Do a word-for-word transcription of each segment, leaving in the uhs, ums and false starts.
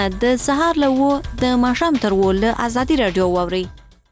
د سهار له د ماښام تر و له ازادي رادیو واوري.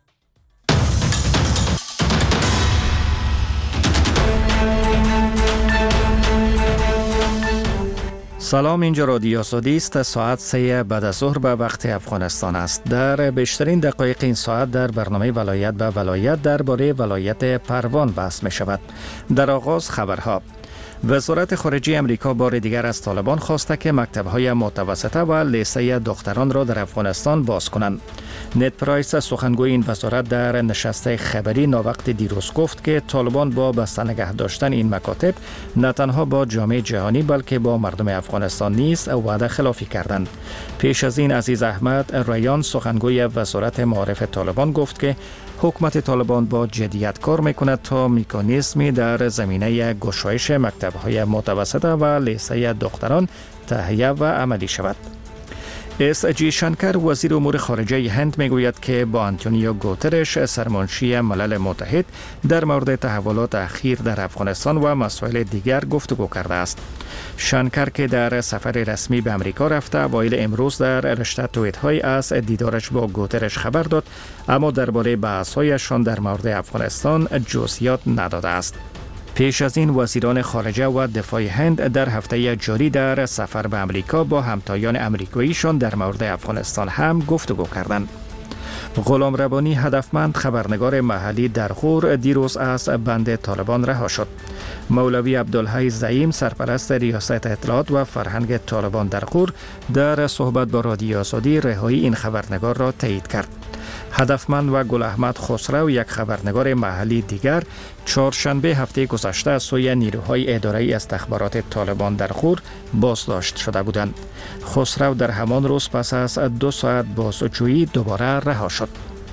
سلام، اینجا رادیو آزادی است. ساعت سه بعد از ظهر به وقت افغانستان است. در بیشترین دقایق این ساعت در برنامه ولایت به ولایت درباره ولایت پروان بحث می شود. در آغاز خبرها. وزارت خارجه امریکا بار دیگر از طالبان خواسته که مکتب‌های متوسطه و لیسه دختران را در افغانستان باز کنند. نت پرایس، سخنگوی این وزارت، در نشست خبری ناوقت دیروز گفت که طالبان با بسته نگه داشتن این مکاتب نه تنها با جامعه جهانی بلکه با مردم افغانستان نیز وعده خلافی کردند. پیش از این عزیز احمد ریان، سخنگوی وزارت معارف طالبان، گفت که حکومت طالبان با جدیت کار میکند تا مکانیزمی در زمینه گشایش مکتب‌های متوسطه و لیسه دختران تهیه و عملی شود. اس جی شنکر، وزیر امور خارجه هند، میگوید که با آنتونیو گوترش، سرمنشی ملل متحد، در مورد تحولات اخیر در افغانستان و مسائل دیگر گفتگو کرده است. شنکر که در سفر رسمی به امریکا رفته، اوایل امروز در رشته توییت‌های از دیدارش با گوترش خبر داد، اما درباره بحث‌هایشان در مورد افغانستان جزئیات نداده است. پیش از این وزیران خارجه و دفاع هند در هفته جاری در سفر به امریکا با همتایان امریکاییشان در مورد افغانستان هم گفتگو کردند. غلام ربانی، هدفمند خبرنگار محلی در غور، دیروز از بند طالبان رها شد. مولوی عبدالحی زعیم، سرپرست ریاست اطلاعات و فرهنگ طالبان در غور، در صحبت با رادیو آزادی رهایی این خبرنگار را تایید کرد. هدفمند و گل احمد خسرو، یک خبرنگار محلی دیگر، چهارشنبه هفته گذشته از سوی نیروهای اداره استخبارات طالبان در غور بازداشت شده بودند. خسرو در همان روز پس از دو ساعت بازجویی دوباره رها شد.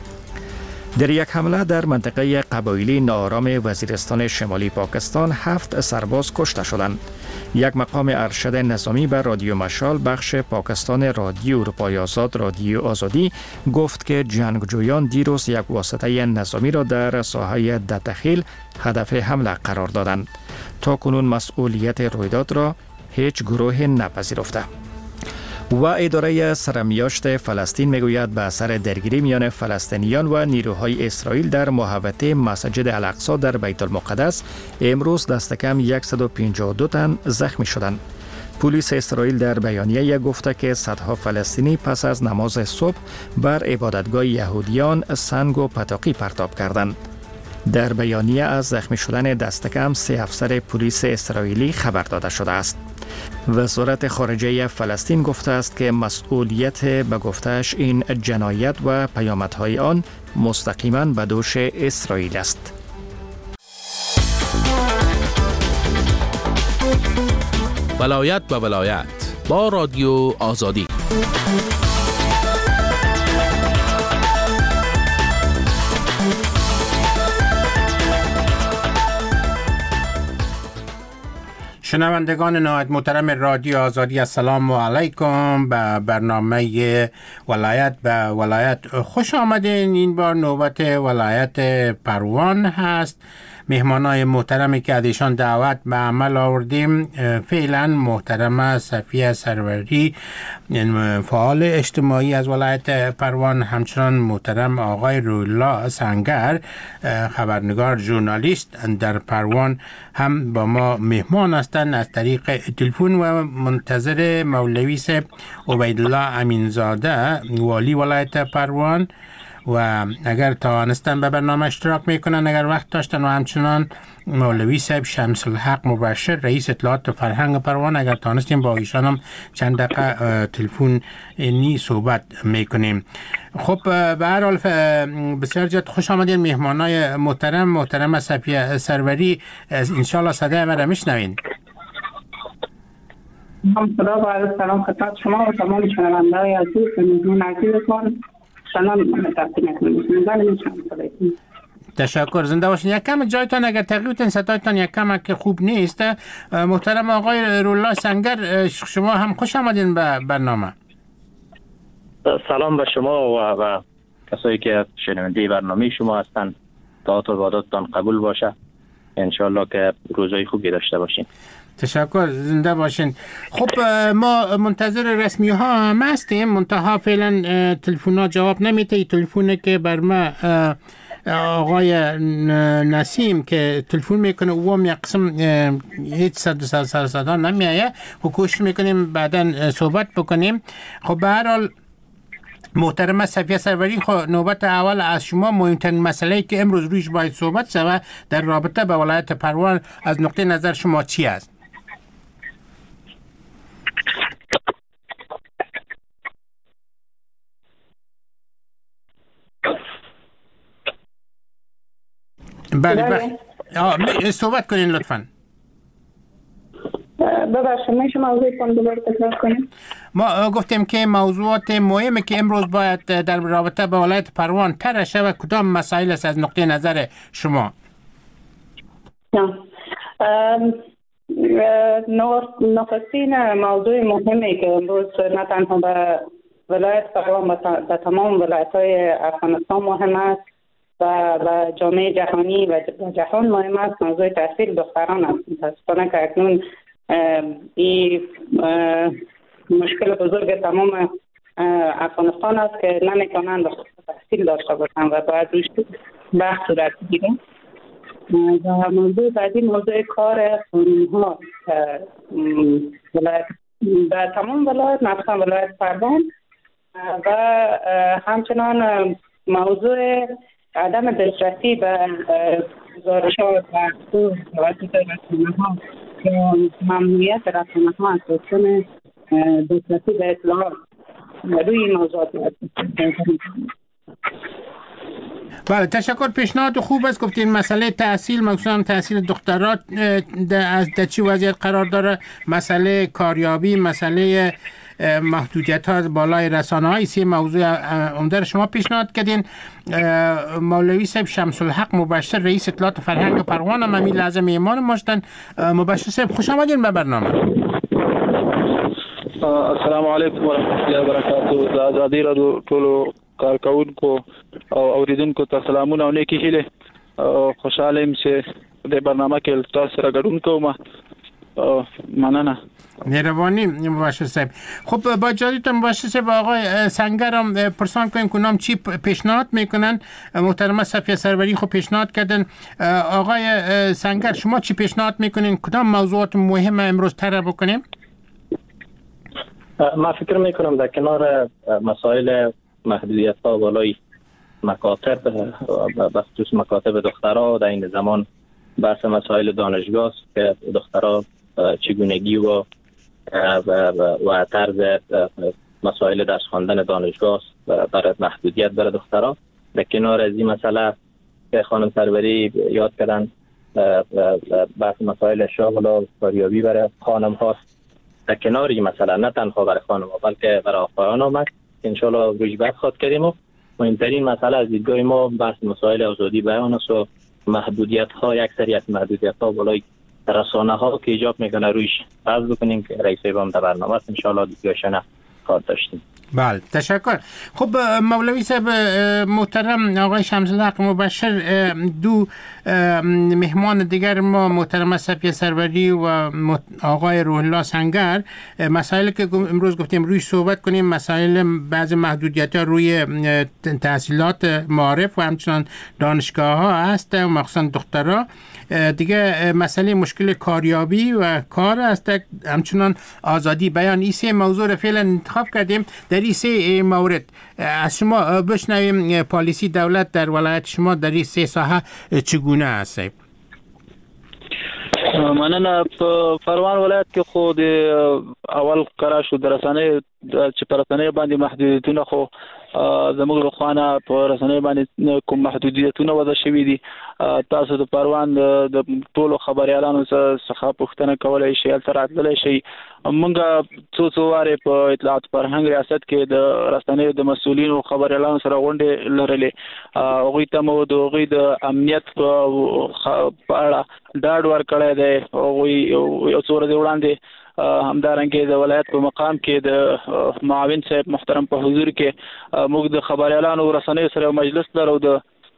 در یک حمله در منطقه قبایلی ناآرام وزیرستان شمالی پاکستان هفت سرباز کشته شدند. یک مقام ارشد نظامی به رادیو مشال، بخش پاکستان رادیو اروپای آزاد رادیو آزادی، گفت که جنگجویان دیروز یک واسطه نظامی را در ساحه دتخیل هدف حمله قرار دادند. تا کنون مسئولیت رویداد را هیچ گروه نپذیرفته. و اداره سرمیاشت فلسطین میگوید به اثر درگیری میان فلسطینیان و نیروهای اسرائیل در محوطه مسجد الاقصی در بیت المقدس امروز دست کم صد و پنجاه و دو تن زخمی شدند. پلیس اسرائیل در بیانیه گفته که صدها فلسطینی پس از نماز صبح بر عبادتگاه یهودیان سنگ و پتاقی پرتاب کردند. در بیانیه از زخمی شدن دست کم سه افسر پلیس اسرائیلی خبر داده شده است. وزارت خارجه فلسطین گفته است که مسئولیت به گفتهش این جنایت و پیامدهای آن مستقیما به دوش اسرائیل است. ولایت به ولایت با رادیو آزادی. شنوندگان نهایت محترم رادیو آزادی، السلام علیکم. به برنامه ولایت به ولایت خوش آمدین. این بار نوبت ولایت پروان هست. مهمانای محترمی که ازشان دعوت به عمل آوردیم فعلا محترمه صفیه سروری، فعال اجتماعی از ولایت پروان، همچنان محترم آقای روح‌الله سنگر، خبرنگار ژورنالیست در پروان، هم با ما مهمان هستند از طریق تلفن، و منتظر مولوی صاحب عبیدالله امینزاده، والی ولایت پروان، و اگر توانستن به برنامه اشتراک میکنن اگر وقت داشتن، و همچنان مولوی صاحب شمس الحق مبشر، رئیس اطلاعات و فرهنگ پروان، اگر توانستیم با ایشان هم چند دقیقه تلفنی صحبت میکنیم. خب به هر حال بسیار زیاد خوش آمدین مهمانای محترم. محترم صفیه سروری، انشالله صدای مرا میشنوین. خدا و عرض سلام خدمت شما و تمام شنونده‌های عزیز و مهمان عزیزتان. سلام تقدیم می‌کنم. بله می‌شنوم صدایتون. تشکر، زنده باشین. یک کم جایتان اگر تقریبا صدایتان یک کم که خوب نیست. محترم آقای روح‌الله سنگر، شما هم خوش آمدین به برنامه. سلام به شما و و کسایی که شنونده برنامه شما هستند. دعات و عباداتتان قبول باشه. انشالله که روزای خوبی داشته باشین. تشکر، زنده باشین. خب ما منتظر رسمی ها هم هستیم، منتها فعلا تلفن جواب نمیده. تلفونه که بر ما آقای نسیم که تلفن میکنه او هم یک قسم هیچ صد صد صدا نمیایه و کوشش میکنیم بعدا صحبت بکنیم. خب به هر حال محترم صفیه سروری، خب نوبت اول از شما. مهمترین مسئله که امروز رویش باید صحبت شود در رابطه با ولایت پروان از نقطه نظر شما چی است؟ بله بله صحبت کنین لطفاً. ببخشید میشه موضوع کن دوباره تکرار کنیم؟ ما گفتیم که موضوعات مهمی که امروز باید در رابطه با ولایت پروان طرح شود کدام مسائل است از نقطه نظر شما؟ نخستین موضوع مهمی که امروز نه تنها به ولایت پروان به تمام ولایت‌های افغانستان مهم است و و جامعه جهانی و جهان مهم است، موضوع تحصیل دختران است. متاسفانه که اکنون این مشکل بزرگ تمام افغانستان است که نمیتونند تحصیل داشته باشند و باید روش بحث صورت بگیره. و موضوع بعدی موضوع کار خانم‌ها در تمام ولایت، مثلا ولایت پروان، و همچنان موضوع عدم دسترسی به گزارش‌ها و اخبار توسط رسانه‌ها که ممنوعیت رسانه‌ها از داشتن دسترسی به اطلاعات روی موضوعات است. بله تشکر. پیشنهاد خوب است. گفتین مسئله تحصیل، مخصوصا تحصیل دخترات از در چی وضعیت قرار داره، مسئله کاریابی، مسئله محدودیت ها بالای رسانه های، سی موضوع عمده شما پیشنهاد کردین. مولوی صاحب شمس الحق مبشر رئیس اطلاعات فرهنگ پروان هم همین لحظه میهمان ما هستند. مبشر صاحب خوش آمدین به برنامه. السلام علیکم و رحمت الله و برکاته. د آزادۍ رادیو ټولو کارکونکو او اوریدونکو ته سلامونه او نیکی هیله. خوشاله یم چې د برنامه کې تاسو سره ګډون کوم. مننه. مهربانی مبشر صاحب. خب با اجازهتون مبشر صاحب، آقای سنگر هم پرسان کنیم که نام چی پیشنهاد میکنن. محترمه صفیه سروری خب پیشنهاد کردن. آقای سنگر شما چی پیشنهاد میکنین؟ کدام موضوعات مهم امروز طرح بکنیم؟ ما فکر میکنم در کنار مسائل محدودیت ها بالای مکاتب، بخصوص مکاتب دخترها، در این زمان بحث مسائل دانشگاه است که دخترها چگونگی و و طرز مسائل درس خواندن دانشگاه برای محدودیت برای دخترها. در کنار از این مسئله که خانم سروری یاد کردن، بحث مسائل شغل و کاریابی برای خانم هاست. در کنار این مسئله نه تنها برای خانم ها بلکه برای آقایان هم است که انشالله روش بحث خواهد کردیم. و مهمترین مسئله از دیدگاه ما بحث مسائل آزادی بیان است و محدودیت ها، اکثریت محدودیت ها بالای رسانه ها که ایجاب میکنه رویش بحث بکنیم که رئیس ایوان در برنامه است. انشالله دیگه‌شون کار داشتیم. بله تشکر. خب مولوی صاحب محترم، آقای شمس الحق مبشر، دو مهمان دیگر ما محترم صفیه سروری و آقای روح الله سنگر، مسائلی که امروز گفتیم روی صحبت کنیم، مسائل بعض محدودیت ها روی تحصیلات معارف و همچنان دانشگاه ها هست، مخصوصا دخترها. دیگه مسئله مشکل کاریابی و کار است، همچنان آزادی بیان. این سه موضوع رو فعلا انتخاب کردیم. در این سه مورد از شما بشنویم پالیسی دولت در ولایت شما در این سه ساحه چگونه است؟ مننه. په پروان ولایت کې خو د اول قرار شو د رسنۍ چې په رسنۍ باندې محدودیتونه خو زموږ له خوا په رسنۍ باندې کوم محدودیتونه وضع شوي دي. تاسو د پروان د ټولو خبريالانو څخه پوښتنه کولای شئ، هلته راتللی شئ. موږ څو څو وارې په اطلاعات فرهنګ ریاست کې د رسنیو د مسؤلینو خبريالانو سره غونډې لرلې. هغوی ته مو د هغوی د امنیت په اړه ډاډ ورکړی دی. هغوی یو څو ورځې وړاندې همدارنګه د ولایت په مقام کې د معاون صاحب محترم په حضور کې موږ د خبريالانو رسنیو سره مجلس لرو. د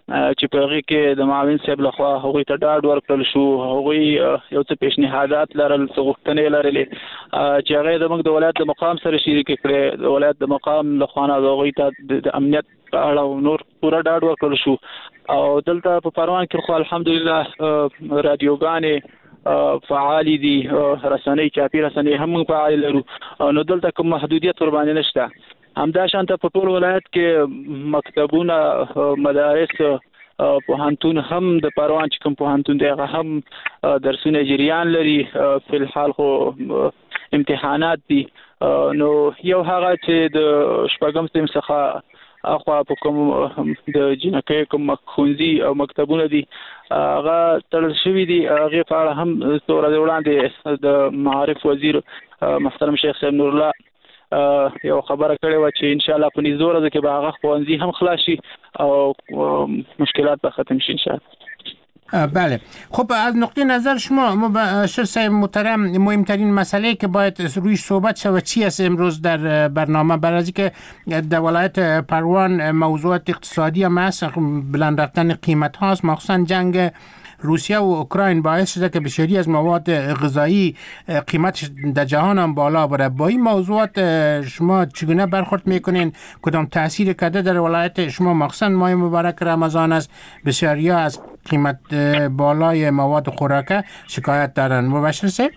چې په هغه کې د معاون صاحب لخوا هغوی ته ډاډ ورکړل شو، هغوی یو څه پیشنهادات لرل، څه غوښتنې لرلې چې هغه د موږ د ولایت د مقام سره شریک کړي. د ولایت د مقام لخوا نه هغوی ته د امنیت په اړه او نور پوره ډاډ ورکړل شو. او دلته په پروان کې خو الحمدلله رادیوګانې فعال دي، رسنۍ چاپی رسنۍ هم فعال لرو، نو دلته کوم محدودیت ور باندې نشته. همدا شانته په ټول ولایت کې مکتبونه، مدارس، پوهنتون هم د پروان چې کوم پوهنتون دی هغه هم درسونه جریان لري. په الحال خو امتحانات دي، نو یو هغه چې د شپږم صنف څخه اخوا په کوم د جنکۍ کوم ښوونځي او مکتبونه دي هغه تړل شوي دي. هغې په اړه هم څو ورځې وړاندې د معارف وزیر محترم شیخ صاحب نور الله یو خبره کړې وه چې انشاءالله په نږدې ورځو کې به هغه ښوونځي هم خلاص شي او مشکلات به ختم شي انشاءالله. بله، خب از نقطه نظر شما مباشر صاحب محترم مهمترین مسئله که باید رویش صحبت شود چی است امروز در برنامه؟ برای اینکه در ولایت پروان موضوعات اقتصادی هم هست، بلند رفتن قیمت هاست، مخصوصا جنگ روسیه و اوکراین باعث شده که بسیاری از مواد غذایی قیمتش در جهان هم بالا بره. با این موضوعات شما چگونه برخورد میکنین؟ کدام تاثیر کرده در ولایت شما؟ مخصوصا ماه مبارک رمضان است، بسیاری از قیمت بالای مواد خوراکه شکایت دارن. مباشر صاحب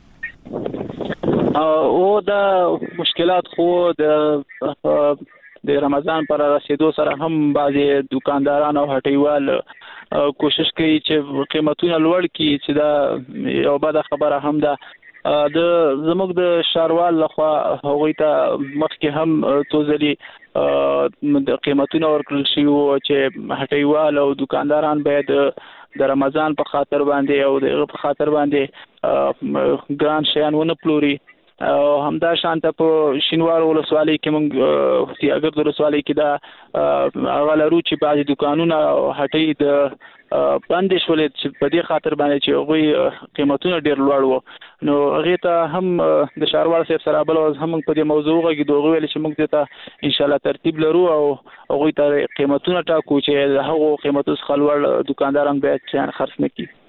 او د مشکلات خو د د رمضان پر رسیدو سره هم بعضی دکانداران او هټیوال کوشش کوي چې قیمتونه لوړ کړي، چې دا یو بده خبره هم ده. د زموږ د شاروال لخوا هغوی ته مخکې هم څو ځلې د قیمتونه ورکړل شوي وو چې هټیوال او دکانداران باید د رمضان په خاطر باندې او د په خاطر باندې ګران شیان ونه پلوري. او همدا شانته په شینوار ولسوالۍ کې موږ سیاګرد ولسوالۍ کې دا هغه لرو چې بعضې دکانونه او هټۍ د بندې شولې چې په دې خاطر باندې چې هغوی قیمتونه ډېر لوړ وو. نو هغې ته هم د شاروال صاحب سره بله ورځ هم موږ په دې موضوع وغږېدو. هغوی ویل چې موږ دې ته انشاءالله ترتیب لرو او هغوی ته قیمتونه ټاکو چې د هغو قیمتو څخه لوړ دکانداران باید شیان خرڅ نه کړي.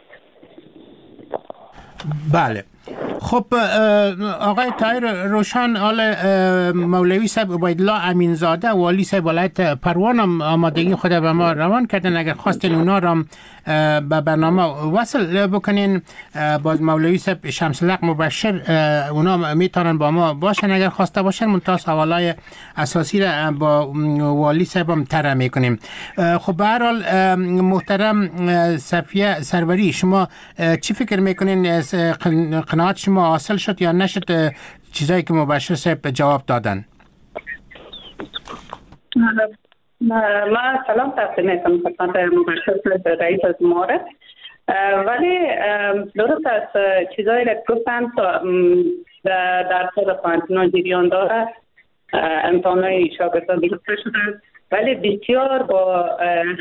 بله، خب آقای طاهر روشن، حال مولوی صاحب عبیدالله امینزاده والی صاحب ولایت پروان هم آمادگی خود به ما روان کردن. اگر خواستین اونا را به برنامه وصل بکنین، باز مولوی صاحب شمس الحق مبشر اونا میتونن با ما باشن اگر خواسته باشن. منتها سوالای اساسی را با والی صاحب هم طرح میکنیم. خب به هر حال محترم صفیه سروری، شما چی فکر میکنین؟ قناعت شما حاصل شد یا نشد چیزایی که مباشر صاحب جواب دادن؟ ما سلام تقدیم میکنم خدمت مباشر صاحب رئیس از مورد، ولی درست است چیزایی را گفتن در سال پانتون جریان داره، امتحانای شاگردان گرفته شده، ولی بسیار با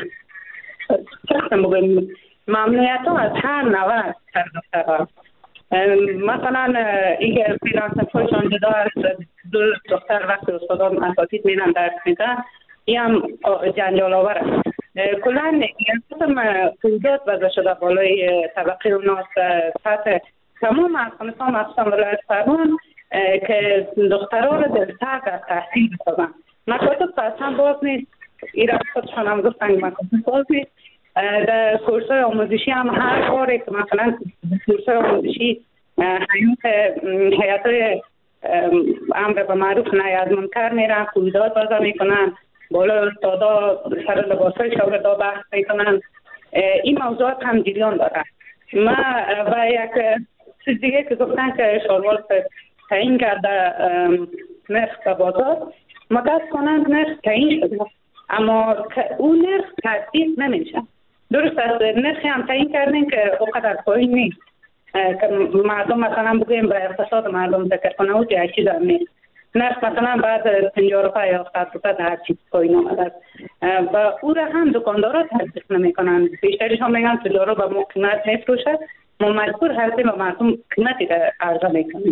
ممنوعیت ها از هر نوع سرگفتر مثلا اینکه فینانس پایشان جدا است، دو دختر وقت استادان اساتید میرن درس میدن، این هم جنجال آور است. کلا این قسم توضیحات وضع شده بالای طبقه اوناس سطح تمام افغانستان، مخصوصا ولایت پروان، که دخترها رو دلتنگ از تحصیل بسازن. مکاتب اصلا باز نیست، ایران خودشان هم گفتن مکاتب باز نیست. در کورس‌های آموزشی هم هر باره که مثلا کورس‌های آموزشی حیات حیات‌های امر به معروف نهی از منکر میرن، قرارداد وضع میکنن، بالا استادا سر لباس‌های شاگردا بحث میکنن. این موضوعات هم جریان داره. ما و یک چیز دیگه که گفتن که شاروال تعیین کرده نرخ به بازار، متاسفانه نرخ تعیین شده اما اون نرخ تثبیت نمیشه. درست است، نرخی هم تعیین کردین که اونقدر پایین نیست که مردم مثلا بگویم به اقتصاد مردم ذکر کنه و که چیز هم نیست. نرخ مثلا بعد پنجاه روپه یا صد روپه در هر چیز پایین آمده است و او را هم دکاندارا تصدیق نمی کنند. بیشترش هم میگن تجارا به ما قیمت میفروشه، ما مجبور هستیم و مردم قیمتی را عرضه میکنیم.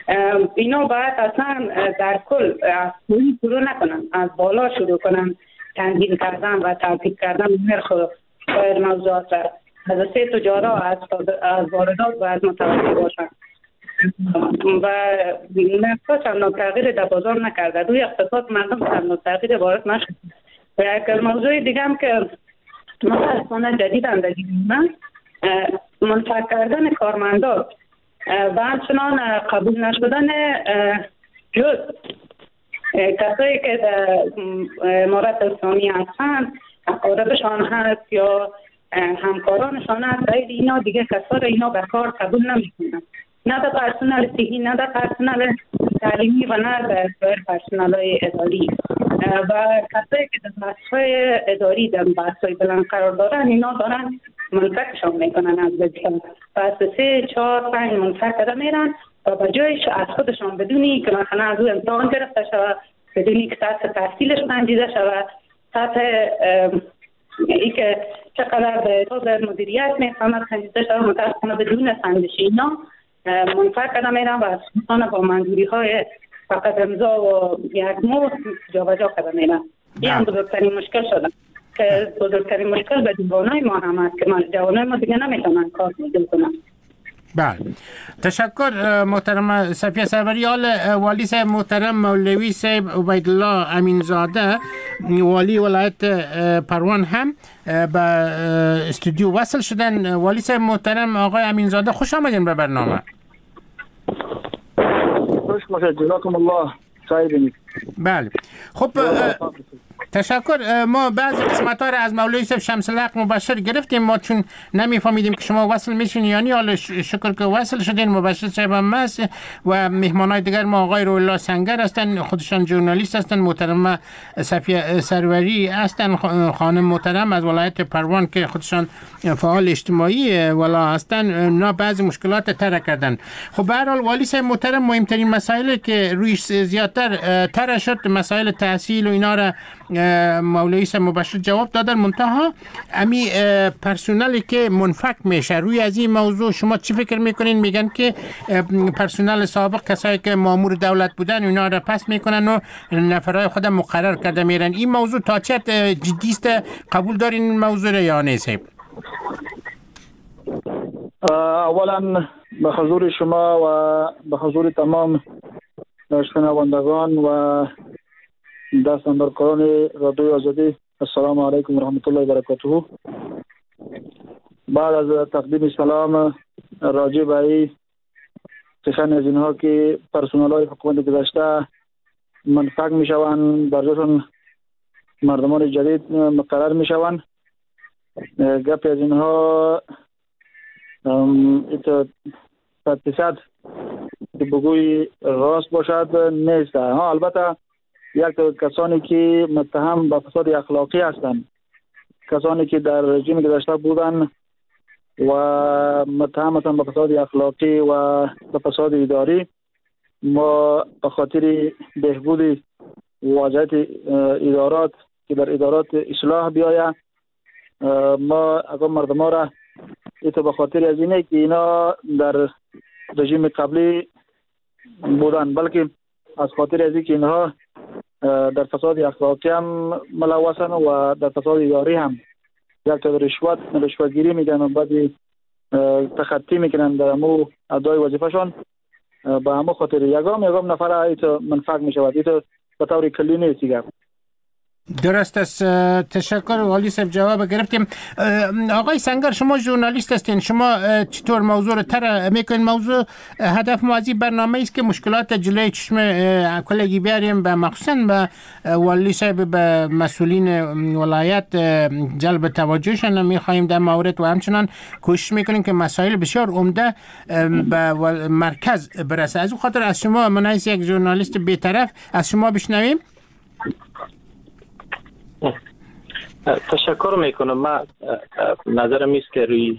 اینا باید اصلا در کل از پایین شروع نکنن، از بالا شروع کنن. تنظیم کردن و ترتیب کردن نرخ موضوعات از سه تجارا از از واردات و از متوسط باشند و نفت چندان تغییر در بازار نکرده. روی اقتصاد مردم چندان تغییر وارد نشد. و یک موضوع دیگه هم که متاسفانه جدید هم در من منفعل کردن کارمندان و همچنان قبول نشدن جز کسایی که در امارت اسلامی هستند، اقاربشان هست یا همکارانشان هست، اینا دیگه کسا را اینا به کار قبول نمیکنند، نه در پرسنل صحی، نه در پرسنل تعلیمی و نه در پرسنل های اداری. و کسایی که در بحث‌های اداری در بحث‌های بلند قرار دارن، اینا دارن منفکشان میکنن از وظیفه و از سه چهار پنج منفک کرده میرن و به جایش از خودشان بدونی که مثلا از او امتحان گرفته شود، بدونی که سطح تحصیلش سنجیده شود، سطح ای که چقدر به اعتاز مدیریت میفهمد سنجیده شود، متاسفانه بدون سنجش اینا منفک کرده میرن و از خودشان با منظوری های فقط امضا و یک مو جابجا کرده میرن. این هم بزرگترین مشکل شده که بزرگترین مشکل به جوانای ما هم هست که جوانای ما دیگه نمیتونن کار میدل کنن. بله، تشکر محترم صفیه سروری. آل والی صاحب محترم مولوی صاحب عبیدالله امینزاده والی ولایت پروان هم به استودیو وصل شدن. والی صاحب محترم آقای امینزاده، خوش آمدین به برنامه. خوش باشید، جزاکم الله خیر. بله، خب تشکر. ما بعضی قسمت ها را از مولوی صاحب شمس الحق مبشر گرفتیم، ما چون نمیفهمیدیم که شما وصل میشین یعنی، حالا شکر که وصل شدین. مبشر صاحب هم هست و مهمانای دیگر ما آقای روح الله سنگر هستن، خودشان ژورنالیست هستن، محترم صفیه سروری هستن، خانم محترم از ولایت پروان که خودشان فعال اجتماعی ولا هستن، اونا بعضی مشکلات تر کردن. خب به هر حال والی صاحب محترم، مهمترین مسائلی که روی زیادتر تر شد مسائل تحصیل و اینا را مولوی صاحب مبشر جواب دادن. منتها امی پرسنلی که منفک میشه، روی از این موضوع شما چی فکر میکنین؟ میگن که پرسنل سابق کسایی که مامور دولت بودن اینا را پس میکنن و نفرای خود مقرر کرده میرن. این موضوع تا چه جدی است؟ قبول دارین این موضوع را یا نه صاحب؟ اولا به حضور شما و به حضور تمام شنوندگان و دستاندرکاران رادیوی آزادی، السلام علیکم و رحمت الله و برکاته. بعد از تقدیم سلام راجع به این سخن از اینها که پرسنل های حکومت گذشته منفک می شوند، برجاشون مردمان جدید مقرر می شوند، گپ از اینها ایت صد که بگوی راست باشد نیست. ها البته یک کسانی که متهم به فساد اخلاقی هستند، کسانی که در رژیم گذشته بودند و متهم هستند به فساد اخلاقی و به فساد اداری، ما به خاطر بهبود وضعیت ادارات که در ادارات اصلاح بیاید، ما اگر مردم ها را ایتو به خاطر از اینه که اینا در رژیم قبلی بودن، بلکه از خاطر از اینکه اینها در فساد اخلاقی هم ملوثن و در فساد اداری هم یک تا رشوت رشوتگیری میکنن و بعد تخطی میکنن در امو ادای وظیفهشان. به همو خاطر یگام یگام نفر ایتو منفعت میشود، ایتو به طور کلی نیست دیگر. درست است، تشکر والی صاحب جواب گرفتیم. آقای سنگر، شما ژورنالیست هستین، شما چطور موضوع رو تر میکنین؟ موضوع هدف ما از این برنامه است که مشکلات جلوی چشم کلگی بیاریم، به مخصوصا به والی صاحب به مسئولین ولایت جلب توجهشان میخواهیم در مورد، و همچنان کوشش میکنیم که مسائل بسیار عمده به مرکز برسه. از اون خاطر از شما منایس یک ژورنالیست بی‌طرف از شما بشنویم. تشکر میکنم. من نظرم ایست که روی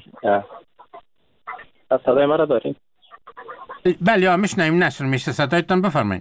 صدای ما را داریم؟ بله میشنویم، نشر میشه، صدایتان بفرمایید.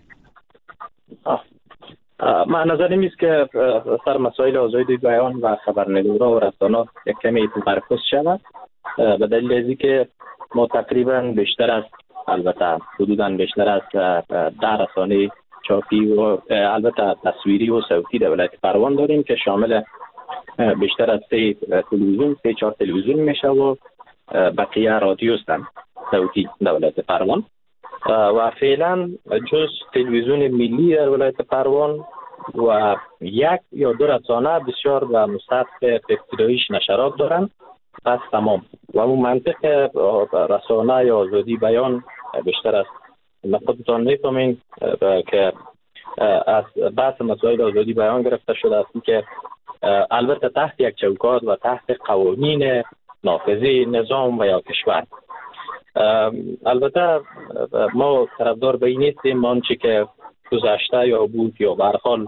من نظرم ایست که سر مسائل آزادی بیان و خبرنگاران و رسانه یک کمی تمرکز شود، به دلیل ازی که ما تقریبا بیشتر از البته حدوداً بیشتر از ده رسانه چاپی و البته تصویری و صوتی در ولایت پروان داریم که شامل بیشتر از سه تلویزیون سه چهار تلویزیون میشه و بقیه رادیو هستند صوتی در ولایت پروان و فعلا جز تلویزیون ملی در ولایت پروان و یک یا دو رسانه بسیار و مستحق ابتداییش نشرات دارند. پس تمام و اون منطق رسانه یا آزادی بیان بیشتر است. خودتان میفهمین که از بحث مسائل آزادی بیان گرفته شده است که البته تحت یک چوکات و تحت قوانین نافذه نظام و یا کشور. البته ما طرفدار به این نیستیم آنچه که گذشته یا بود یا به هر حال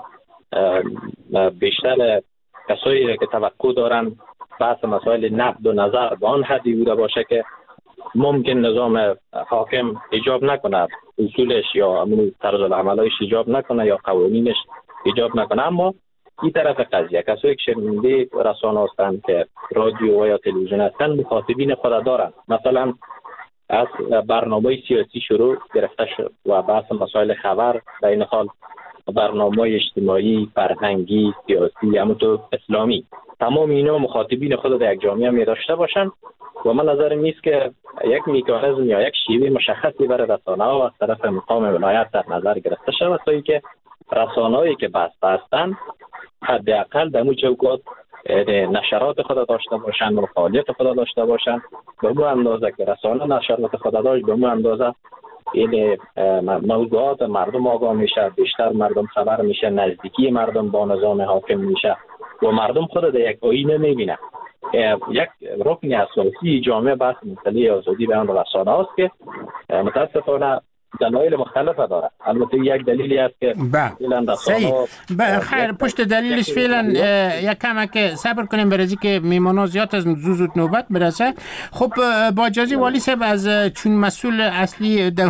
بیشتر کسایی که توقع دارن بحث مسائل نقد و نظر به آن حدی بوده باشه که ممکن نظام حاکم ایجاب نکنه، اصولش یا امون طرز العملایش ایجاب نکنه یا قوانینش ایجاب نکنه. اما این طرف قضیه کسایی که شنونده رسانه هستند که رادیو و یا تلویزیون هستند مخاطبین خود دارند. مثلا از برنامه سیاسی شروع گرفته شد و بحث مسائل خبر، در این حال برنامه اجتماعی، فرهنگی، سیاسی، همونطور اسلامی، تمام اینا مخاطبین خود در یک جامعه می داشته باشند و من نظرم نیست که یک مکانیزم یا یک شیوه مشخصی برای رسانه ها و از طرف مقام ولایت در نظر گرفته شود تا اینکه رسانه‌هایی که بسته هستند حداقل در مو چوکات نشرات خود داشته باشند و فعالیت خود داشته باشند. به مو اندازه که رسانه نشرات خود داشت به مو اندازه این موضوعات مردم آگاه میشه، بیشتر مردم خبر میشه، نزدیکی مردم با نظام حاکم میشه و مردم خود در یک آینه میبینه. یک رکن اساسی جامعه بحث مسئله آزادی بیان و رسانه است که متاسفانه دلایل مختلفه داره. البته یک دلیلی است که فعلا خیر پشت دلیلش فعلا یک کمک صبر کنیم برای که میمانا زیاد از زود نوبت برسه. خب با اجازه والی صاحب، از چون مسئول اصلی در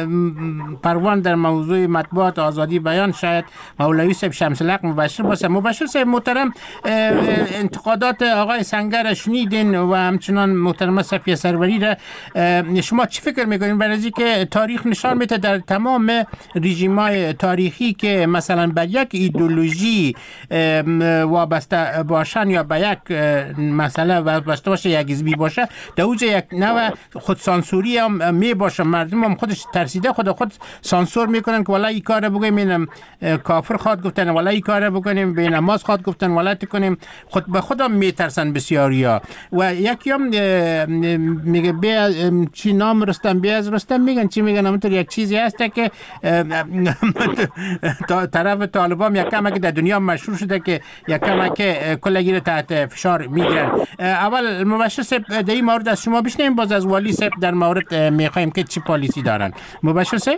پروان در موضوع مطبوعات آزادی بیان شاید مولوی صاحب شمس الحق مبشر باشه. مبشر صاحب محترم، انتقادات آقای سنگر شنیدین و همچنان محترم صفیه سروری را شما چی فکر میکنین برای که تاریخ نشان میده در تمام رژیم‌های تاریخی که مثلا به یک ایدئولوژی وابسته باشن یا به یک مسئله وابسته باشه، یک حزبی باشه، در اوج یک نوع خودسانسوری هم می باشه. مردم هم خودش ترسیده خود خود سانسور میکنن که والا این کار بگیم اینم کافر خواد گفتن، والا این کار بکنیم به نماز خواد گفتن، والا کنیم خود به خودم میترسن بسیاریا. و یکی هم میگه بیا چی نام رستم بیا از رستم میگن چی میگن همونطور یک چیزی هست که طرف طالبان یک کمک در دنیا مشهور شده که یک کمک کلگی رو تحت فشار میگیرن. اول مبشر صاحب در این مورد از شما بشنیم، باز از والی صاحب در مورد میخوایم که چی پالیسی دارن. مبشر صاحب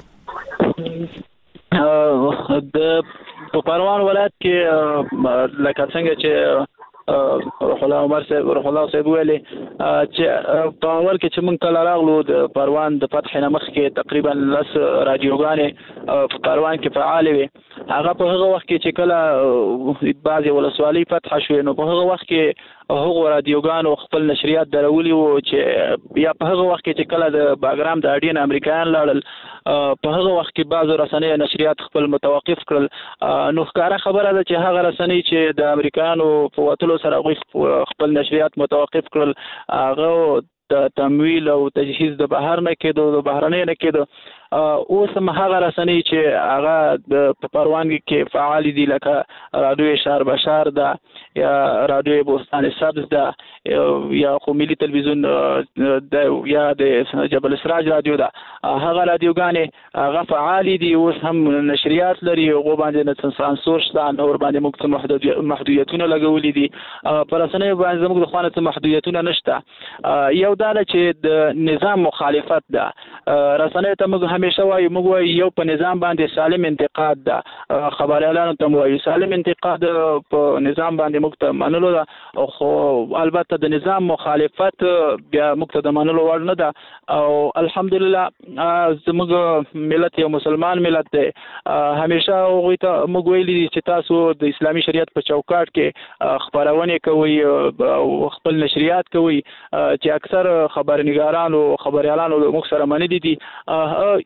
په پروان ولایت کې لکه څنګه چې روح الله عمر صاحب روح الله صاحب ویلي چې په اول کې چې موږ کله راغلو د پروان د فتح نه مخکې تقریبا لس رادیوګانې په پروان کې فعال وي. هغه په هغه وخت کې چې کله بعضې ولسوالۍ فتح شوې نو په هغه وخت کې هغو رادیوګانو خپل نشریات درولي وو چې یا په هغه وخت کې چې کله د باګرام د اډین امریکایان لاړل په هغه وخت کې بعضو رسنۍ نشریات خپل متوقف کړل. نو ښکاره خبره ده چې هغه رسنۍ چې د امریکایانو په وتلو سره هغوی خپل نشریات متوقف کړل، هغه د تمویل او تجهیز د بهر نه کېدو، د بهرنۍ نه کېدو. اوس هم هغه رسنۍ چې هغه په پروان کې فعال دي لکه رادیو شهر بشار ده یا رادیو بوستان سبز ده یا خو ملي تلویزیون ده یا د جبل اسراج رادیو ده، هغه رادیوګانې هغه فعال دي، اوس هم نشریات لري، هغو باندې نه سانسور شته، نور باندې موږ څه محدودیتونه لګولي دي. په رسنیو باندې زموږ د خوا نه څه محدودیتونه نشته. یو دا ده چې د نظام مخالفت ده. رسنیو ته موږ همیشه وایو، موږ وایو یو په نظام باندې سالم انتقاد ده، خبریالانو ته وایو سالم انتقاد په نظام باندې موږ ته منلو ده، خو البته د نظام مخالفت بیا موږ ته د منلو وړ نه ده. او الحمدلله زموږ ملت یو مسلمان ملت دی. همیشه هغوی ته موږ ویلي دي چې تاسو د اسلامي شریعت په چوکاټ کې خپرونې کوئ او خپل نشریات کوئ چې اکثر خبرنګاران او خبریالانو موږ سره منلي دي.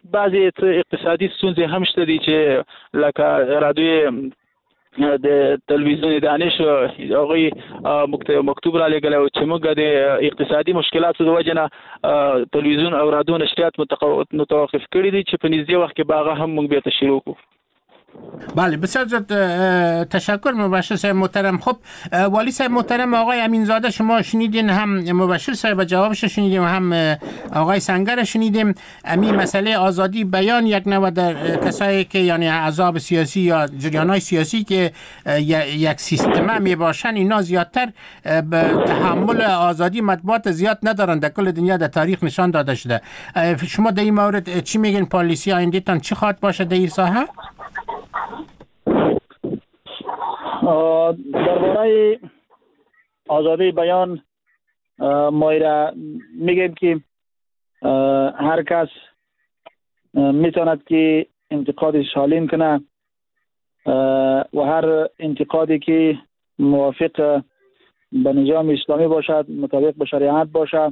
بعضی اقتصادي ستونزې هم شته دي چې لکه رادیو د تلویزیون دانش هغه مکتوب را لګل چې موږ د اقتصادي مشکلاتو د وجه نه تلویزیون او رادیو نشریات متوقف کړي دي چې په نږدې وخت کې باغه هم موږ به شروع کوو. بله بسیار زیاد تشکر مبشر صاحب محترم. خب والی صاحب محترم آقای امینزاده شما شنیدین، هم مبشر صاحب جوابش شنیدیم هم آقای سنگر شنیدیم. امی مسئله آزادی بیان یک نوع در کسایی که یعنی احزاب سیاسی یا جریان‌های سیاسی که یک سیستم می باشن اینا زیادتر به تحمل آزادی مطبوعات زیاد ندارن، در کل دنیا در تاریخ نشان داده شده. شما در این مورد چی میگین؟ پالیسی آینده‌تان چی خواهد باشه در این ساحه؟ درباره آزادی بیان ما را میگیم که هر کس میتواند که انتقاد سالم کنه و هر انتقادی که موافق به نظام اسلامی باشد، مطابق به شریعت باشد،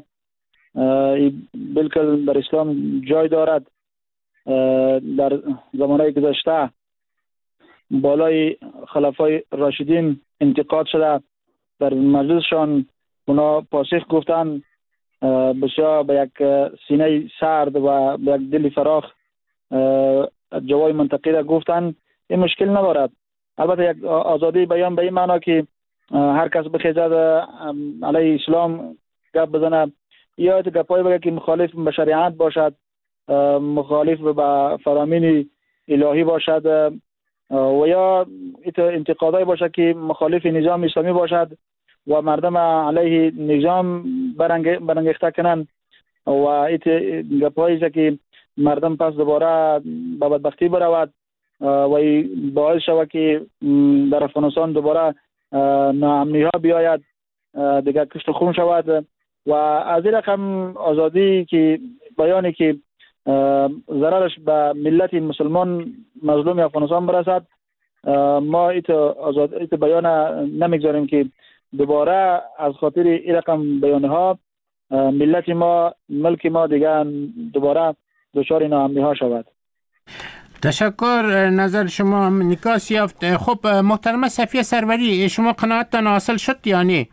بالکل در اسلام جای دارد. در زمانه گذشته بالای خلفای راشدین انتقاد شده، در مجلسشان اونا پاسخ گفتن، بسیار به یک سینه سرد و به یک دل فراخ جواب منطقی را گفتن. این مشکل ندارد. البته یک آزادی بیان به این معنا که هر کس بخیزد علیه اسلام گپ بزنه یا گپایی بگه که مخالف به شریعت باشد، مخالف به فرامین الهی باشد و یا انتقادای باشد که مخالف نظام اسلامی باشد و مردم علیه نظام برانگیخته کنند و ایت گپایی است که مردم پس دوباره به بدبختی برود و باعث شود که در افغانستان دوباره ناامنی ها بیاید، دیگر کشت خون شود. و از این رقم آزادی که بیانی که ضررش به ملت مسلمان مظلوم افغانستان برسد، ما ایت آزاد ایت بیان نمیگذاریم که دوباره از خاطر این رقم بیانها ملت ما، ملک ما دیگه دوباره دچار ناامنی ها شود. تشکر، نظر شما نکاس یافت. خب محترمه صفیه سروری، شما قناعتتان حاصل شد یا نه؟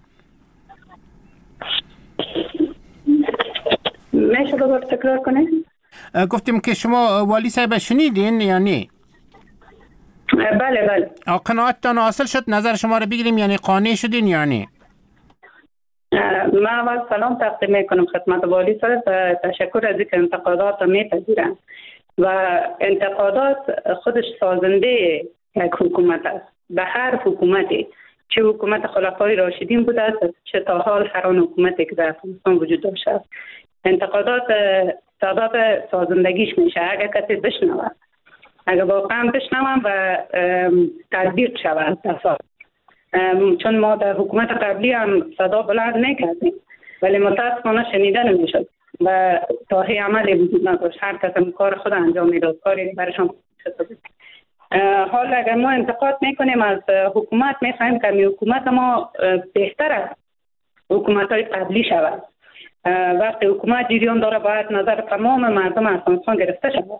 میشه دوباره تکرار کنید؟ گفتیم که شما والی صاحب شنیدین یا نه؟ بله بله. قناعتتان حاصل شد؟ نظر شما رو بگیریم، یعنی قانع شدین یا نه؟ من اول سلام تقدیم میکنم خدمت والی صاحب و تشکر از اینکه انتقادات رو میپذیرن و انتقادات خودش سازنده یک حکومت است. به هر حکومتی، چه حکومت خلفای راشدین بوده است چه تا حال هر آن حکومتی که در افغانستان وجود داشته است، انتقادات سبب سازندگیش میشه اگر کسی بشنوه، اگر واقعا بشنوم و تطبیق شود دفعه. چون ما در حکومت قبلی هم صدا بلند نکردیم ولی متاسفانه شنیده نمیشد و تاهی عملی وجود نداشت، هر کس کار خود انجام میداد، کاری برشان شده بود. حال اگر ما انتقاد میکنیم از حکومت، میخوایم که می حکومت ما بهتر از حکومت های قبلی شود. وقتی حکومت جریان داره باید نظر تمام مردم افغانستان گرفته شود.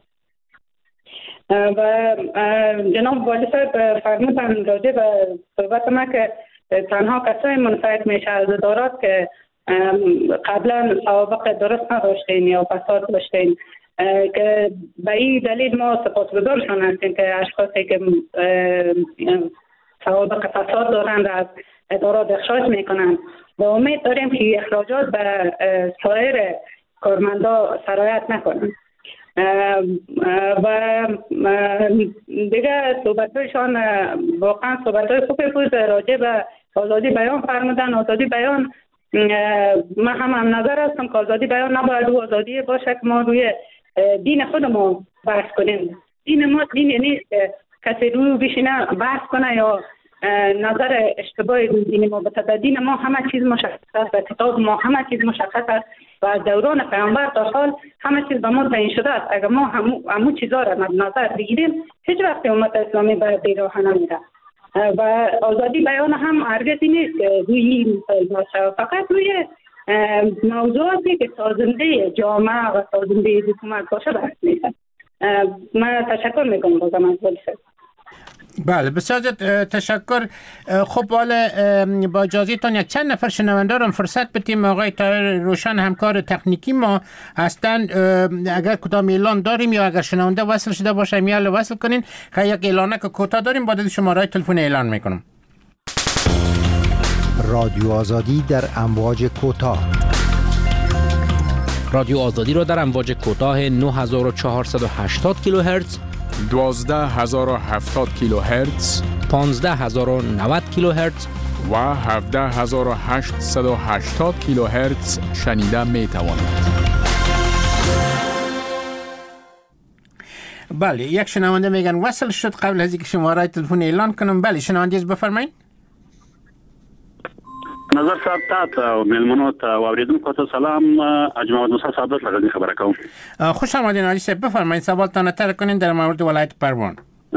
و جناب والی صاحب فرمودن راجع به صحبت ما که تنها کسای منفعت میشه از ادارات که قبلا سوابق درست نداشتین یا فساد داشتین، که به این دلیل ما سپاسگزارشان هستیم که اشخاصی که سوابق فساد دارند از ادارات اخراج میکنند و امید داریم که اخراجات به سایر کارمندا سرایت نکنند. و دیگه صحبتایشان واقعا صحبتای خوبی بود راجع به آزادی بیان فرمودن. آزادی بیان من هم هم نظر هستم که آزادی بیان نباید رو آزادی باشه که ما روی دین خودمون بحث کنیم. دین ما دین نیست که کسی روی بشینه بحث کنه یا نظر اشتباهی روی دین ما بده. دین ما همه چیز مشخص است و کتاب ما همه چیز مشخص است و از دوران پیامبر تا حال همه چیز به ما تعیین شده است. اگر ما همو, همو چیزا را مد نظر بگیریم هیچ وقت امت اسلامی به بیراه نمیره. و آزادی بیان هم هرگز نیست که روی این باشه، فقط روی موضوعاتی که سازنده جامعه و سازنده حکومت باشه بحث میشه. من تشکر میکنم بازم از والی صاحب. بله بسیار تشکر. خب حالا با اجازهتان یک چند نفر شنونده رو فرصت بدیم. آقای طاهر روشن همکار تکنیکی ما هستند. اگر کدام اعلان داریم یا اگر شنونده وصل شده باشه میال وصل کنین. که یک اعلانه که کوتاه داریم بعد شماره تلفن اعلان میکنم. رادیو آزادی در امواج کوتاه. رادیو آزادی را در امواج کوتاه نه هزار و چهارصد و هشتاد کیلوهرتز، دوازده هزار و هفتاد کیلوهرتز، پانزده هزار و نود کیلوهرتز و هفده هزار و هشتصد و هشتاد کیلوهرتز شنیده می توانید. بله یک شنونده میگن وصل شد. قبل از اینکه شماره تلفن اعلان کنم، بله شنونده از بفرمایید. نظر صاحب تا و ملمنو تا و اوریدونکو ته سلام. اجماع موسی صاحب لغزنی خبره کوم. خوش آمدین علی صاحب، بفرمایید سوالتان طرح کنین در مورد ولایت پروان.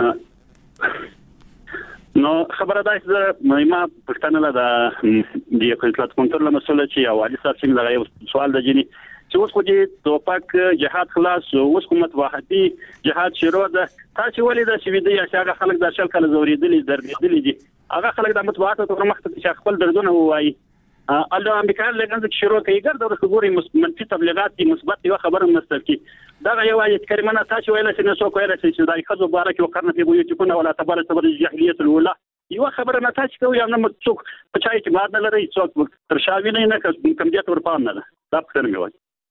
نو خبره ده چې ما پښتنه له د اقتصاد کنټرول مسله چې اوالي صاحب څنګه دا یو سوال د جنی چې اوس خو دې توپک جهاد خلاص اوس کومت واحدي جهاد شروع ده. تاسو ولې دا چې ویدي چې هغه خلک د شل کله زوریدلې درېدلې دي، هغه خلک د مطبوعات تر مخ ته خپل دردونه وایي. الله امریکا لګنځ شروع کوي ګرځي د خبرې منفي تبلیغات دي، مثبت یو خبره مستر کی دا یو آیت کریمه تاسو ویل چې نو کوي چې دای خزو بارک وقرن في بيوتكم ولا تبرج الجاهليه الاولى. یو خبره نه تاسو کوي یا نه څوک په چای کې ماد نه لري، څوک تر شاوی نه نه کوم دې تور پام نه ده. دا پختر میوي.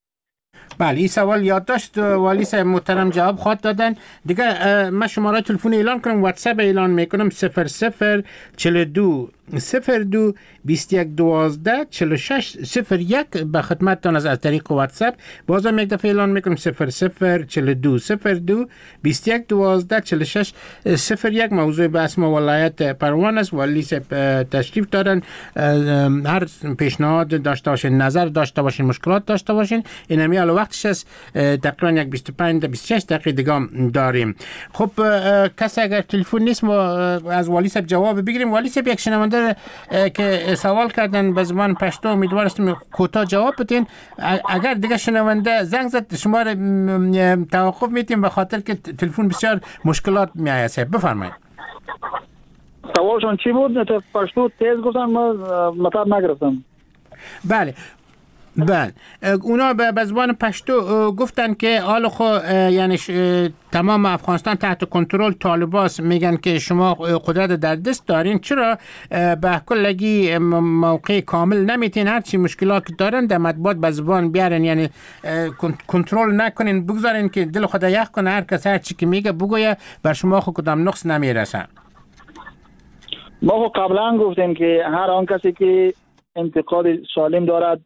بله این سوال یادداشت والی صاحب محترم جواب خواهد دادن. دیگه من شماره تلفن اعلان کنم، واتساپ اعلان میکنم صفر صفر چهل و دو صفر دو بیست و یک دوازده چهل و شش صفر یک به خدمتتان از طریق واتساپ. بازم یک دفعه اعلان میکنم صفر صفر چهل و دو صفر دو بیست و یک دوازده چهل و شش صفر یک. موضوع بحث ما ولایت پروان است. والی صاحب تشریف دارن. هر پیشنهاد داشته باشین، نظر داشته باشین، مشکلات داشته باشین، اینمی حالا وقتش است. تقریبا یک بیست و پنج تا بیست و شش دقیقه دیگه داریم. خب کسی اگر تلفن نیست ما از والی صاحب جواب بگیریم. والی صاحب یک شنونده که سوال کردن به زبان پشتو، امیدوار هستم کوتاه جواب بدین. اگر دیگه شنونده زنگ زد شما را توقف میتیم به خاطر که تلفن بسیار مشکلات میآید. صاحب بفرمایید. سوالشون چی بود؟ تو پشتو تیز گفتن ما مطلب نگرفتم. بله بله اونا به زبان پشتو گفتن که حال خو یعنی تمام افغانستان تحت کنترل طالباست، میگن که شما قدرت در دست دارین، چرا به کلگی موقع کامل نمیتین هر چی مشکلات دارن در مطبوعات به زبان بیارن، یعنی کنترل نکنین، بگذارین که دل خدا یخ کنه، هر کس هر چی که میگه بگویه، بر شما خود کدام نقص نمیرسن. ما خو قبلا گفتیم که هر آن کسی که انتقاد سالم دارد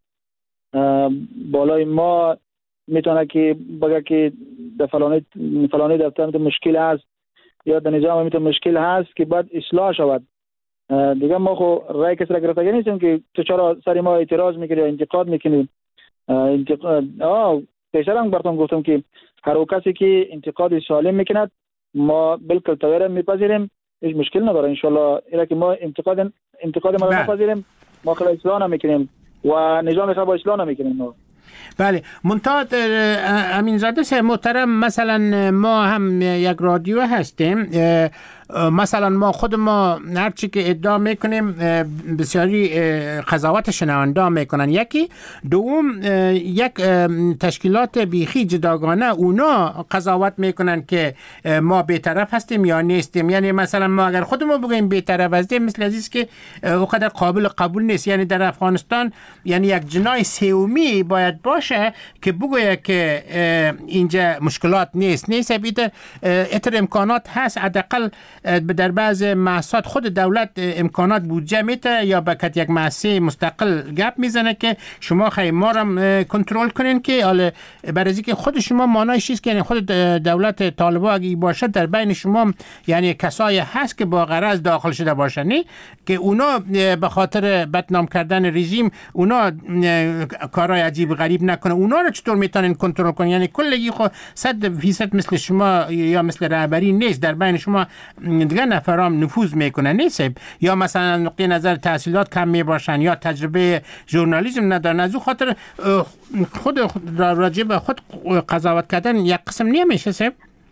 بالای ما میتونه که بگه که در فلانی فلانی دفتر مشکل هست یا در نظام میتونه مشکل هست که بعد اصلاح شود. دیگه ما خو رای کسی را گرفتگی نیستیم که تو چرا سر ما اعتراض میکنی یا انتقاد میکنی. انتقاد آه پیشترم براتون گفتم که هر کسی که انتقاد سالم میکند ما بالکل تویر میپذیریم، هیچ مشکل نداره ان شاء الله. الا که ما انتقاد انتقاد ما را نپذیریم، ما خلا اصلاح نمیکنیم و نظام خلا اصلاح نمیکنیم. بله منتها امینزاده صاحب محترم، مثلا ما هم یک رادیو هستیم، مثلا ما خود ما هر چی که ادعا میکنیم بسیاری قضاوت شنونده میکنن. یکی دوم یک تشکیلات بیخی جداگانه اونا قضاوت میکنن که ما بی‌طرف هستیم یا نیستیم. یعنی مثلا ما اگر خود ما بگیم بی‌طرف هستیم مثل عزیز که اونقدر قابل قبول نیست. یعنی در افغانستان یعنی یک جناح سومی باید باشه که بگویه که اینجا مشکلات نیست. نیست بیت اتر امکانات هست، حداقل در بعض مؤسسات خود دولت امکانات بودجه میته یا بکت یک مؤسسه مستقل گپ میزنه که شما خیلی ما را کنترل کنین، که حالا برای اینکه خود شما مانایش چیست که یعنی خود دولت طالبا اگه باشه در بین شما یعنی کسایی هست که با غرض داخل شده باشن، که اونا به خاطر بدنام کردن رژیم اونا کارهای عجیب غریب نکنه. اونا رو چطور میتونن کنترل کنن؟ یعنی کلگی خود صد فیصد مثل شما یا مثل رهبری نیست، در بین شما دیگه نفرام نفوذ میکنن نیست، یا مثلا نقطه نظر تحصیلات کم میباشن یا تجربه ژورنالیسم ندارن. از اون خاطر خود راجع به خود قضاوت کردن یک قسم نمیشه. سب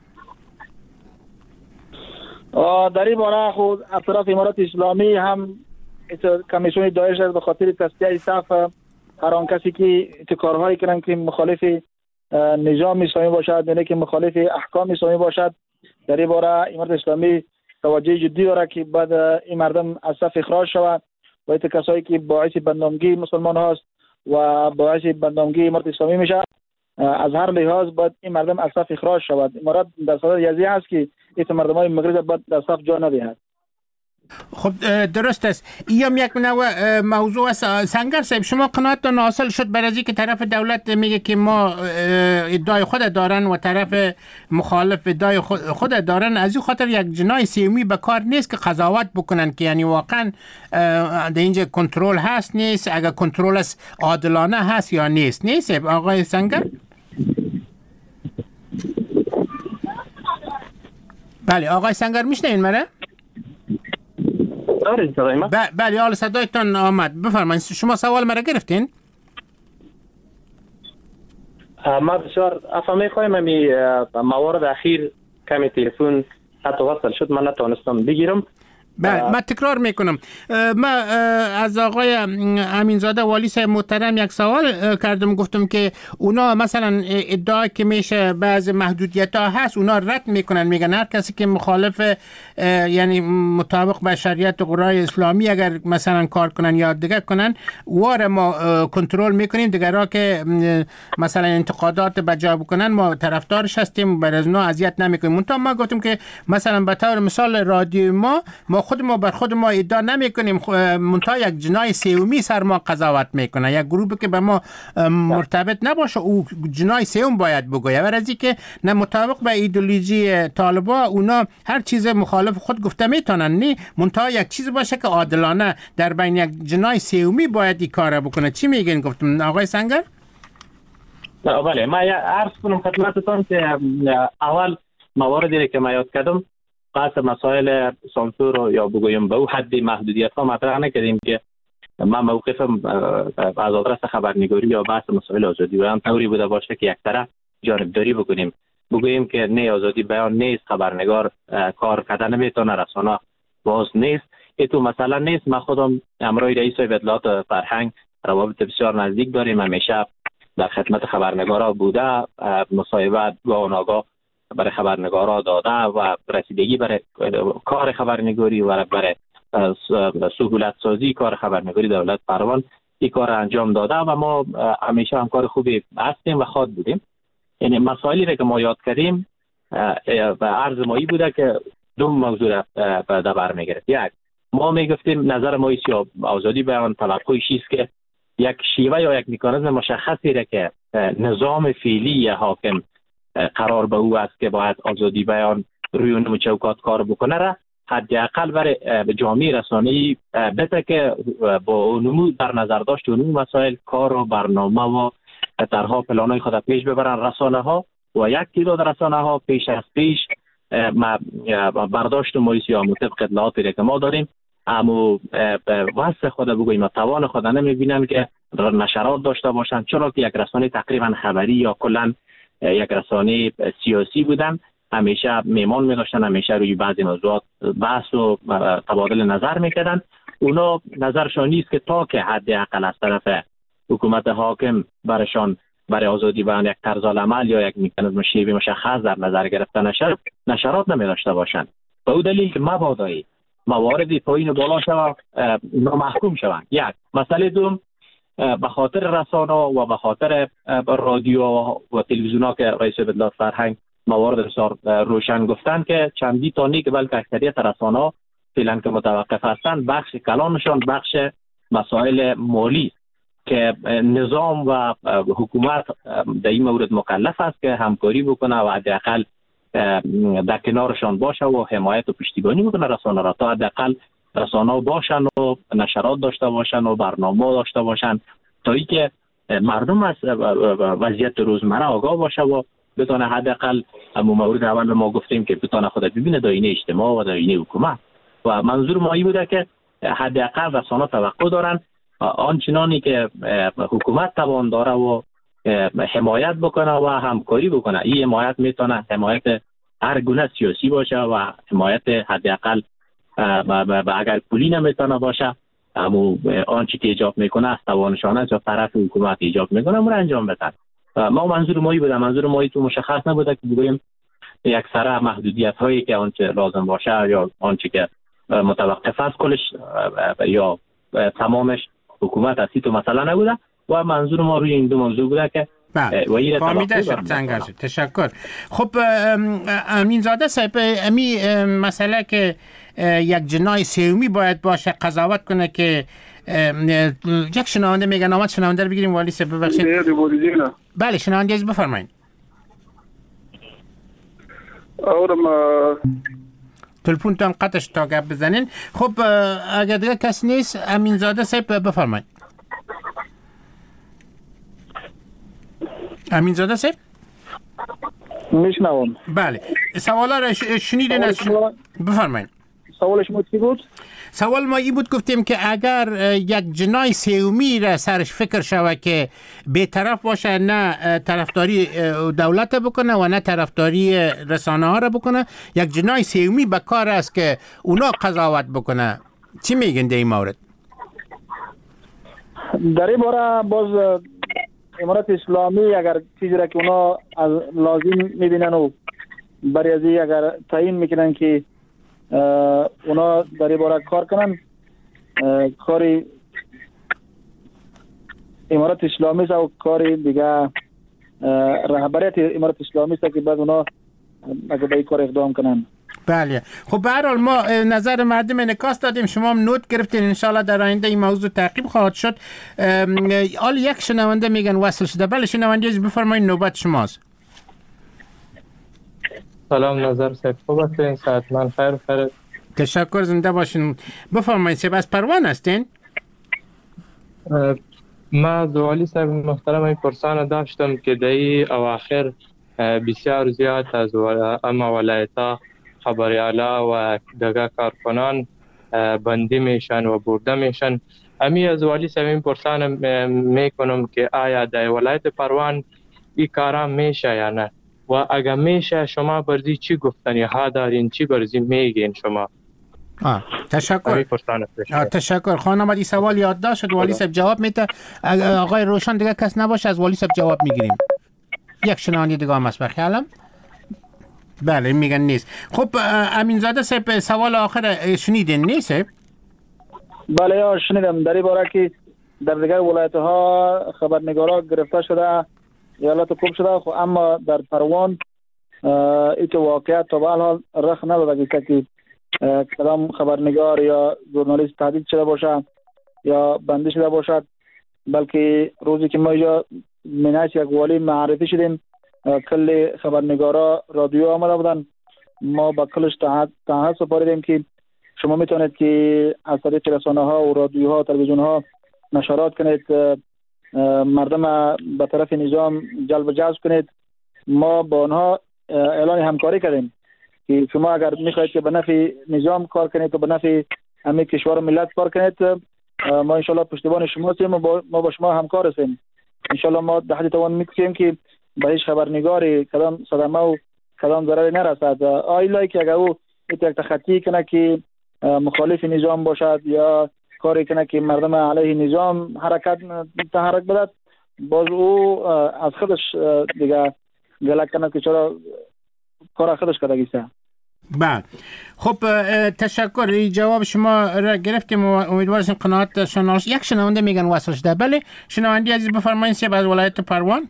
در این باره خود از طرف امارات اسلامی هم کمیسیون داعش به خاطر تصفیه صف هر آن کسی که کارهایی کردن که مخالف نظام اسلامی باشد، یعنی که مخالف احکام اسلامی باشد، در این باره امارات اسلامی توجه جدی داره که بعد این مردم از صف اخراج شود و این کسایی که باعث بدنامگی مسلمان هاست و باعث بدنامگی امارات اسلامی میشه از هر لحاظ باید این مردم از صف اخراج شود. امارات در صدد یزی هست که این مردمای مغرب باید در صف جا ندهد. خب درست است. این یک نوع موضوع است. سنگر صاحب، شما قناعتتان حاصل شد بر از اینکه طرف دولت میگه که ما ادعای خود دارن و طرف مخالف ادعای خود دارن، از این خاطر یک جنای سیومی به کار نیست که قضاوت بکنن که یعنی واقعا در اینجا کنترل هست نیست، اگر کنترل است عادلانه هست یا نیست. نیست آقای سنگر؟ بله آقای سنگر میشنین مرا؟ بله حالا صدایتان آمد، بفرمایید. شما سوال مرا گرفتین؟ ما بسیار افهمی خواهیم امی موارد اخیر کمی تلفن حتی وصل شد من نتوانستم بگیرم. بله من تکرار میکنم. ما از آقای امینزاده والی صاحب محترم یک سوال کردم، گفتم که اونا مثلا ادعا که میشه بعض محدودیت ها هست اونا رد میکنن، میگن هر کسی که مخالف یعنی مطابق با شریعت و قرآن اسلامی اگر مثلا کار کنن یا دیگه کنن واره ما کنترل میکنیم، دیگه را که مثلا انتقادات بجا بکنن ما طرفدارش هستیم، بر از اونا اذیت نمیکنیم. منتها ما گفتم که مثلا به طور مثال رادیو ما ما خود ما بر خود ما ادعا نمی کنیم، منتها یک جنای سومی سر ما قضاوت میکنه، یک گروهی که به ما مرتبط نباشه او جنای سوم باید بگویه، ورزی که نه مطابق به ایدئولوژی طالبا اونا هر چیز مخالف خود گفته میتونن، نه منتها یک چیز باشه که عادلانه در بین یک جنای سومی باید این کار بکنه. چی میگین؟ گفتم آقای سنگر؟ بله ما عرض کنم خدمتتون که اول مواردی که ما یاد کردم بحث مسائل سانسور یا بگویم به او حد محدودیت ها مطرح نکردیم که من موقفم از آدرس خبرنگاری یا بحث مسائل آزادی بیان طوری بوده باشه که یک طرف جانبداری بکنیم، بگوییم که نه آزادی بیان نیست، خبرنگار کار کردن نمیتونه، رسانه باز نیست. این تو مثلا نیست. من خودم امروی رئیس اطلاعات فرهنگ روابط بسیار نزدیک داریم، همیشه در خدمت خبرنگارا بوده، مصاحبه گاه ناگاه برای خبرنگارا داده و رسیدگی برای کار خبرنگاری و برای سهولت سازی کار خبرنگاری دولت پروان این کار انجام داده و ما همیشه همکار خوبی هستیم و خود بودیم. یعنی مسائلی که ما یاد کردیم و عرض مایی بوده که دو موضوع در بر میگرفت. یک، ما میگفتیم نظر ما ایست یا آزادی بیان توقعش است که یک شیوه یا یک مکانیزم مشخصی را که نظام فعلی حاکم قرار به او است که باید آزادی بیان روی اون چوکات کار بکنه را حداقل برای جامعه رسانه‌ای بده که با نمو در نظر داشت اون مسائل کار و برنامه و طرح‌ها پلان‌های خود پیش ببرن رسانه ها و یک تعداد رسانه ها پیش از پیش برداشت مایسی یا مطابق اطلاعاتی که ما داریم اما واسه خود بگوییم توان خود نمیبینن که نشرات داشته باشن، چرا که یک رسانه تقریبا خبری یا کلا یک رسانه سیاسی بودن، همیشه میمان می داشتن، همیشه روی بعضی موضوعات بحث و تبادل نظر میکردن. اونا نظرشان نیست که تا که حداقل از طرف حکومت حاکم برشان برای آزادی بیان یک طرز عمل یا یک مکانیزم شیوه مشخص در نظر گرفته نشه، نشرات نمی داشته باشند. به او دلیل که مبادایی مواردی پایین و بالا شود محکوم شوند. یک مسئله دوم به خاطر رسانه و به خاطر رادیو و تلویزیون ها که رئیس اطلاعات فرهنگ موارد بسیار روشن گفتن که چندی تا نیک بلکه اکثریت رسانه ها فعلا که متوقف هستند بخش کلانشان بخش مسائل مالی که نظام و حکومت در این مورد مکلف است که همکاری بکنه و حداقل در کنارشان باشه و حمایت و پشتیبانی بکنه رسانه را، تا حداقل رسانه باشن و نشرات داشته باشن و برنامه داشته باشن تا ای که مردم از وضعیت روزمره آگاه باشه و بتونه حداقل همون مورد اول ما گفتیم که بتونه خود ببینه داینه اجتماع و داینه حکومت. و منظور ما این بوده که حداقل رسانه توقع دارن آنچنانی که حکومت توان داره و حمایت بکنه و همکاری بکنه. این حمایت میتونه حمایت هر گونه سیاسی باشه و حمایت حداقل اگر پولی نمیتونه باشه اما آنچه که ایجاب میکنه از توانشان است یا طرف حکومت ایجاب میکنه اون انجام بده. ما منظور مایی بوده، منظور مایی تو مشخص نبوده که بگوییم یک سره محدودیت هایی که آنچه لازم باشه یا آنچه که متوقف است کلش یا تمامش حکومت اسی تو مثلا نبوده و منظور ما روی این دو موضوع بوده که بله فهمیده شد. تشکر. خب امین زاده صاحب، امی مسئله که یک جنای سیومی باید باشه قضاوت کنه که یک شنونده میگن آمد شنونده رو بگیریم والی صاحب ببخشید. بله شنونده از بفرمایید. اورم تلفنتان قطعش تا گپ بزنین. خب اگر دیگه کس نیست امین زاده صاحب بفرمایید. امین زاده صاحب میشنوم. بله سوالا رو شنیدین از بفرمایید. سوال شما چی بود؟ سوال ما این بود گفتیم که اگر یک جنای سیومی را سرش فکر شوه که بی‌طرف باشه، نه طرفداری دولت بکنه و نه طرفداری رسانه ها را بکنه، یک جنای سیومی به کار است که اونا قضاوت بکنه، چی میگن در این مورد؟ در این باره باز امارت اسلامی اگر چیزی را که اونا از لازم میبینن و برای از اگر تعیین میکنن که اونا در این باره کار کنن، کاری امارت اسلامی است و کاری دیگه رهبریت امارت اسلامی است که بعد اونا اگر به این کار اقدام کنن. بله خب به هر حال ما نظر مردم انعکاس دادیم، شما هم نوت گرفتین، انشالله در آینده این موضوع تعقیب خواهد شد. حال یک شنونده میگن وصل شده. بله شنونده از بفرمایید، نوبت شماست. سلام نظر صاحب، خوب هستین؟ ساعت من خیر خیر. تشکر، زنده باشین. بفرمایید صاحب، از پروان هستین؟ ما زوالی صاحب محترم این پرسان داشتم که دایی اواخر بسیار زیاد از اما ولایتا خبریالا و دگاه کارکنان بندی میشن و برده میشن. امی از والی صاحب این پرسان میکنم که آیا در ولایت پروان این کارا میشه یا نه، و اگر میشه شما برزی چی گفتنی ها دارین، چی برزی میگین شما؟ آه تشکر. آه تشکر. خانم این سوال یادداشت شد، والی صاحب جواب میده. آقای روشن دیگه کس نباشه از والی صاحب جواب میگیریم. یک شنونده دیگه هم هست بخیالم. بله میگن نیست. خب امین زاده صاحب سوال آخر شنیدین نیست؟ بله یا شنیدم در این باره که در دیگر ولایت ها خبرنگارا گرفته شده، ایالات کوب شده، خب اما در پروان این که واقعیت تا به حال رخ نداده که کدام خبرنگار یا ژورنالیست تهدید شده باشه یا بندی شده باشد، بلکه روزی که ما اینجا مناش یک والی معرفی شدیم کل خبرنگارا رادیو آمده بودن، ما با کلش تحت سپاریدیم که شما میتونید که از طریق رسانه ها و رادیوها و تلویزیون ها نشرات کنید، مردم به طرف نظام جلب جذب کنید. ما با آنها اعلان همکاری کردیم که شما اگر میخواهید که به نفع نظام کار کنید و به نفع همه کشور و ملت کار کنید، ما انشالله پشتیبان شما هستیم و ما با شما همکار هستیم. انشالله ما ده حد توان میکنیم که به هیچ خبرنگاری کدام صدمه و کدام ضرری نرسد. آیلایی که اگر او یک تخطی کنه که مخالف نظام باشد یا کاری کنه که مردم علیه نظام حرکت تحرک بدد، باز او از خودش دیگه گلک کنه که چرا کار خودش کردگیسته. بله خب تشکر. جواب شما را گرفتیم و امیدوارم قناعت شناس. یک شنونده میگن وصل شده. بله شنونده عزیز بفرمایید سیب از ولایت پروان.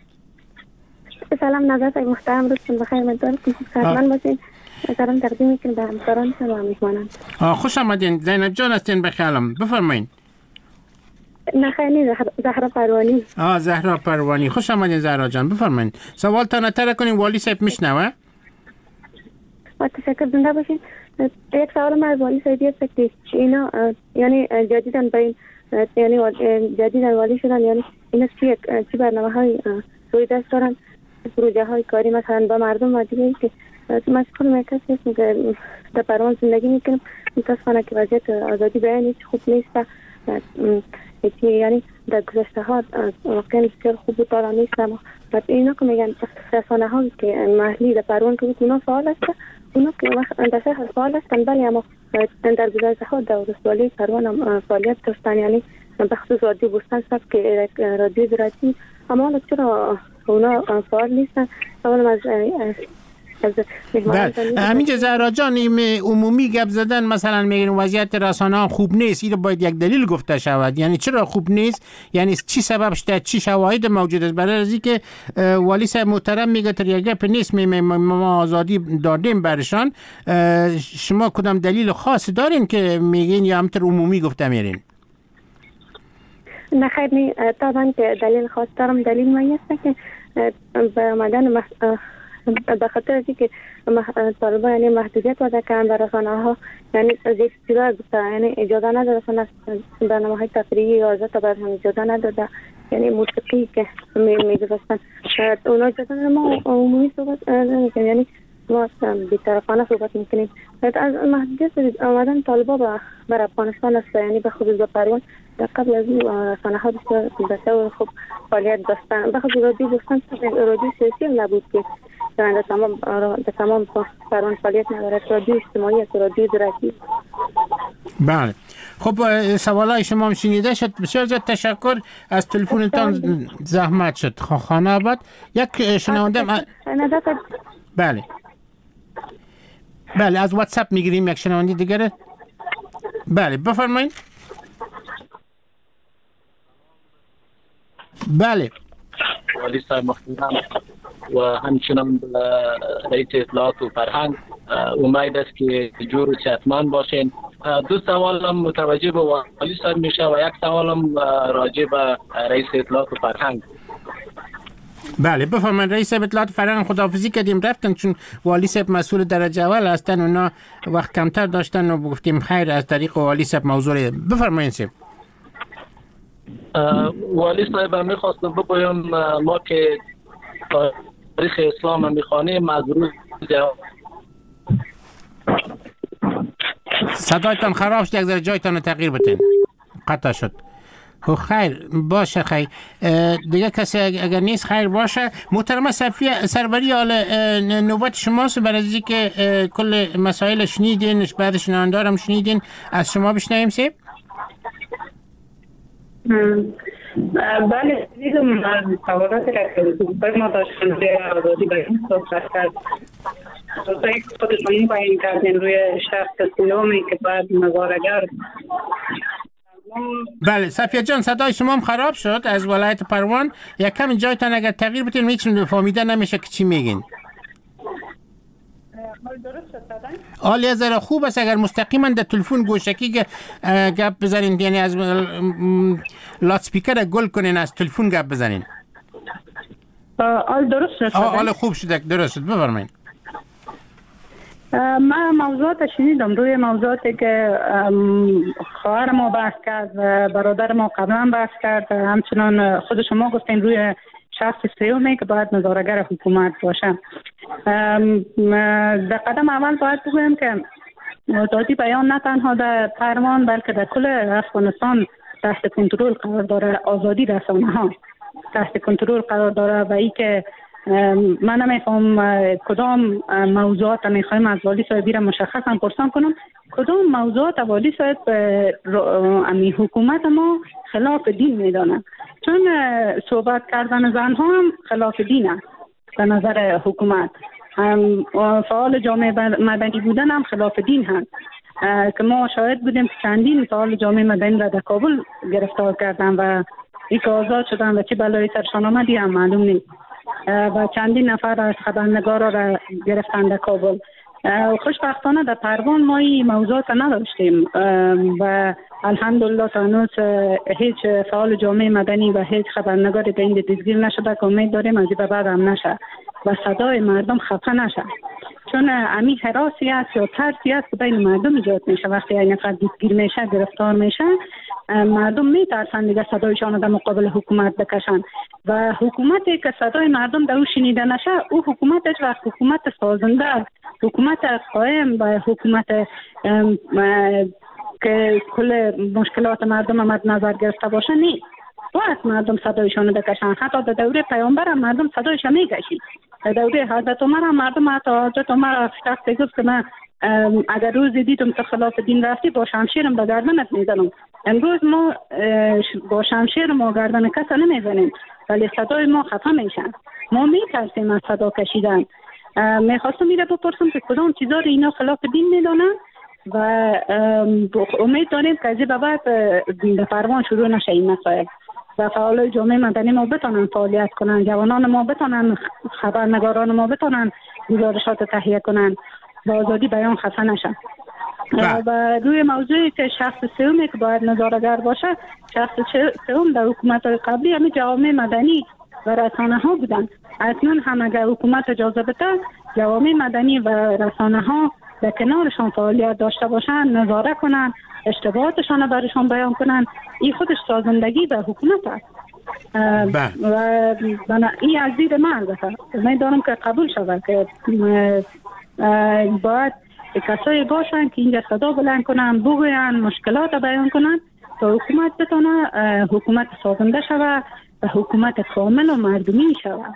سلام نظر صاحب محترم، روزتون بخیر، امیدوارم که خوب صحتمند باشین. نظرم تقدیم میکنم به همکارانتون و میهمانان. خوش آمدین. زینب جان هستین بخیالم، بفرمایید. نه خیلی زهرا پروانی. آه زهرا پروانی، خوش آمدین زهرا جان، بفرمایید. سوال تا نتره کنیم، والی صاحب میشنوه. با تشکر، زنده باشین. یک سوال ما از والی صاحبی است که اینا یعنی جدیدن با این یعنی جدیدن والی شدن، یعنی اینا چی چی برنامه‌های روی دست دارن، پروژه های کاری مثلا با مردم و دیگه که مسئول مرکز هستم که در پروان زندگی میکنم. متاسفانه که وضعیت آزادی بیان هیچ خوب نیست، یعنی در گذشته ها واقعا بسیار خوب و طالع نیست، اما بعد اینا که میگن رسانه ها که محلی در پروان که اونا فعال است، اونا که در شهر فعال هستند، ولی اما در گذشته ها در ولسوالی پروان فعالیت داشتن، یعنی بخصوص رادیو بوستان صاحب که رادیو زراعتی، اما حالا چرا اونا فعال نیستن؟ اول از همینجا زهرا جان عمومی گپ زدن مثلا میگن وضعیت رسانه ها خوب نیست، این باید یک دلیل گفته شود. یعنی چرا خوب نیست؟ یعنی چی سببش ده؟ چی شواهد موجود است؟ برای از اینکه والی صاحب محترم میگه تر یک گپ نیست، می ما آزادی دادیم برشان، شما کدام دلیل خاص دارین که میگین یا همتر عمومی گفته میرین؟ نه خیر نی، طبعا که دلیل خاص دارم. دلیل ما است که به مدن مح... به خاطر از اینکه طالبان یعنی محدودیت وضع کردن در رسانه ها، یعنی زیر سیگار یعنی اجازه نداده رسانه برنامه‌های تفریحی یا آزاد برنامه اجازه نداده، یعنی موسیقی که می‌درسن اونا اجازه ما عمومی صحبت نمی‌کنیم، یعنی ما بی‌طرفانه صحبت می‌کنیم. از محدودیت آمدن طالبان بر افغانستان است، یعنی به خصوص به پروان در قبل از این رسانه ها بسیار بسیار خوب فعالیت داشتن، به خصوص رادیو داشتن، رادیو سیاسی نبود که در تمام در تمام پروان فعالیت ندارد، رادیو اجتماعی است، رادیو زراعتی. بله خب سوالای شما هم شنیده شد، بسیار زیاد تشکر از تلفنتان، زحمت شد. خانه آباد یک شنونده م... بله بله از واتساپ میگیریم یک شنونده دیگره. بله بفرمایید. بله والی صاحب محترم و همچنان رئیس اطلاعات و فرهنگ، امید است که جور و صحتمند باشین. دو سوالم متوجه به والی صاحب میشه و یک سوالم راجع به رئیس اطلاعات و فرهنگ. بله بفرمایید. رئیس اطلاعات و فرهنگ خداحافظی کردیم رفتن، چون والی صاحب مسئول درجه اول هستن، اونا وقت کمتر داشتن و گفتیم خیر از طریق والی صاحب موضوع. بفرمایید صاحب. والی صاحب میخواستم بگویم ما که تاریخ اسلام میخوانیم از روز صدایتان خراب شد، یک ذره جایتان رو تغییر بدین، قطع شد. خب خیر باشه، خیر دیگه کسی اگر نیست خیر باشه. محترمه صفیه سروری، حال نوبت شماست برای از اینکه کل مسائل شنیدین، بعد شنونده هم شنیدین، از شما بشنویم سیب. بله دیدم از سوالات را که دوستای ما داشتن روی آزادی بیان صحبت کرد، دوستای خودشون بیان کردن روی شخص سیومی که باید نظارگر. بله صفیه جان صدای شما هم خراب شد از ولایت پروان، یک کم جایتان اگر تغییر بدین میتونید فهمیده نمیشه که چی میگین. حالی از ذره خوب است اگر مستقیما در تلفن گوشکی گپ بزنین، یعنی از لات سپیکر گل کنین، از تلفن گپ بزنین. حال درست شد؟ حال خوب شد، درست شد. بفرمایید. من موضوعات شنیدم، روی موضوعاتی که خواهر ما بحث کرد و برادر ما قبلا بحث کرد، همچنان خود شما گفتین روی شخص سیومی که باید نظارگر حکومت باشه. در قدم اول باید بگویم که آزادی بیان نه تنها در پروان بلکه در کل افغانستان تحت کنترل قرار داره، آزادی رسانه ها تحت کنترل قرار داره و ای که من نمیفهم کدام موضوعات میخوایم از والی صاحبی را مشخصا پرسان کنم، کدام موضوعات والی صاحب امی حکومت ما خلاف دین میدانه، چون صحبت کردن زنها هم خلاف دین است به نظر حکومت، فعال جامعه مدنی بودن هم خلاف دین هست که ما شاهد بودیم که چندین فعال جامعه مدنی را در کابل گرفتار کردن و ای که آزاد شدن و چه بلایی سرشان آمدی هم معلوم نیست و چندین نفر از خبرنگارا را گرفتن در کابل. خوشبختانه در پروان ما این موضوعات نداشتیم و الحمدلله تا هنوز هیچ فعال جامعه مدنی و هیچ خبرنگاری به این دستگیر نشده که امید داریم از این به بعد هم نشه و صدای مردم خفه نشه، چون امی حراسی است یا ترسی است که بین مردم ایجاد میشه. وقتی این نفر دستگیر میشه، گرفتار میشه، مردم میترسن دیگه صدایشان در مقابل حکومت بکشن و حکومتی که صدای مردم در او شنیده نشه، او حکومت هیچ وقت حکومت سازنده، حکومت قائم و حکومت که کل مشکلات مردم مد نظر گرفته باشه نیست. وقت مردم صدایشان بکشن. حتی در دوره پیامبر هم مردم صدایش میکشید. در دوره حضرت عمر هم مردم حتی حضرت عمر شخص گفت که من اگر روزی دیدم تو خلاف دین رفتی با شمشیرم به گردنت میزنم. امروز ما با شمشیر ما گردن کس نمیزنیم ولی صدای ما خفه میشن. ما میترسیم از صدا کشیدن. میخواستم میره بپرسم که کدام چیزا رو اینا خلاف دین میدونن و امید داریم که از این به بعد در پروان شروع نشه این مسائل و فعالای جامعه مدنی ما بتونن فعالیت کنن، جوانان ما بتونن، خبرنگاران ما بتونن گزارشات تهیه کنن و آزادی بیان خفه نشن. و روی موضوعی که شخص سومی که باید نظاره‌گر باشه، شخص سوم در حکومت‌های قبلی همین جوامع مدنی و رسانه ها بودن. اصلا هم اگر حکومت اجازه بده جوامع مدنی و رسانه ها در کنارشان فعالیت داشته باشن، نظارت کنن، اشتباهاتشان برشان بیان کنن، این خودش سازندگی به حکومت است. و این از دید من البته من دارم که قبول شود که باید کسایی باشن که اینجا صدا بلند کنن، بگوین، مشکلات بیان کنن تا حکومت بتونه حکومت سازنده شود و حکومت کامل و مردمی شود.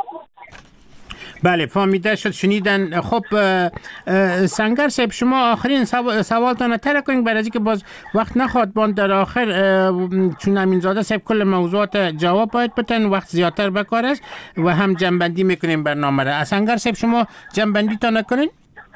بله فهمیده شد، شنیدن. خب سنگر صاحب شما آخرین سوالتان تر کنید برای اینکه باز وقت نخواد باند در آخر چون امینزاده صاحب کل موضوعات جواب باید بتن، وقت زیادتر بکار است و هم جنبندی میکنیم برنامه را. سنگر صاحب شما جنبندی تا نکنین؟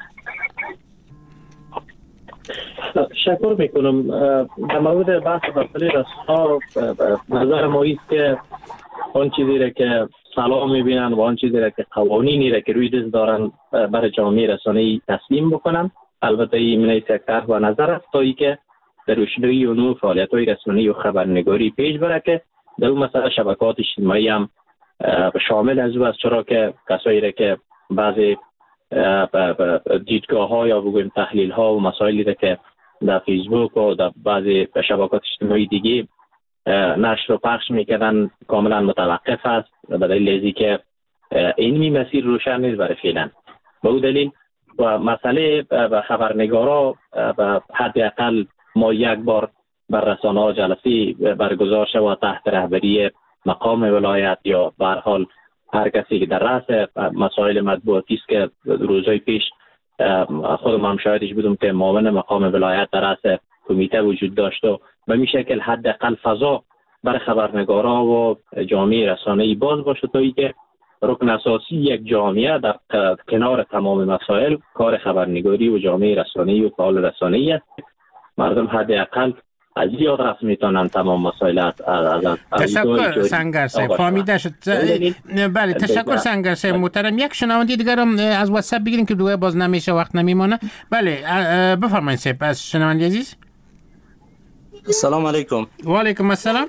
شکر میکنم. در مورد بحث مسئله رسانه‌ها نظر ما است که آن چیزی را که سلام میبینن و آن چیزی را که قوانینی را که روی دست دارن برای جامعه رسانه‌ای تسلیم بکنن. البته این من یک طرح و نظر است تا ای که در روشنایی و نوع فعالیت‌های رسانه‌ای و خبرنگاری پیش بره که در اون مسئله شبکات اجتماعی هم شامل از او است، چرا که کسایی را که بعضی دیدگاه‌ها یا بگویم تحلیل‌ها و مسائلی را که در فیسبوک و در بعضی شبکات اجتماعی دیگه نشر و پخش میکردن کاملا متوقف است به دلیل که اینمی مسیر روشن نیست برای فعلا. به اون دلیل و مسئله خبرنگارا و حداقل ما یک بار بر رسانه‌ها جلسه برگزار شود تحت رهبری مقام ولایت یا به هر حال هر کسی که در رأس مسائل مطبوعاتی است که روزهای پیش خودم هم شاهدش بودم که معاون مقام ولایت در رأس کمیته وجود داشت و به این شکل حداقل فضا برای خبرنگارا و جامعه رسانه‌ای باز باشه تا اینکه رکن اساسی یک جامعه در کنار تمام مسائل کار خبرنگاری و جامعه رسانه‌ای و فعال رسانه‌ای است. مردم حداقل از یاد رفت میتونن تمام مسائل از از تشکر سنگر صاحب فهمیده شد. بله تشکر سنگر صاحب محترم. یک شنونده دیگر هم از واتساپ بگیریم که دوباره باز نمیشه وقت نمیمونه. بله بفرمایید صاحب. از شنونده عزیز سلام علیکم. و علیکم السلام.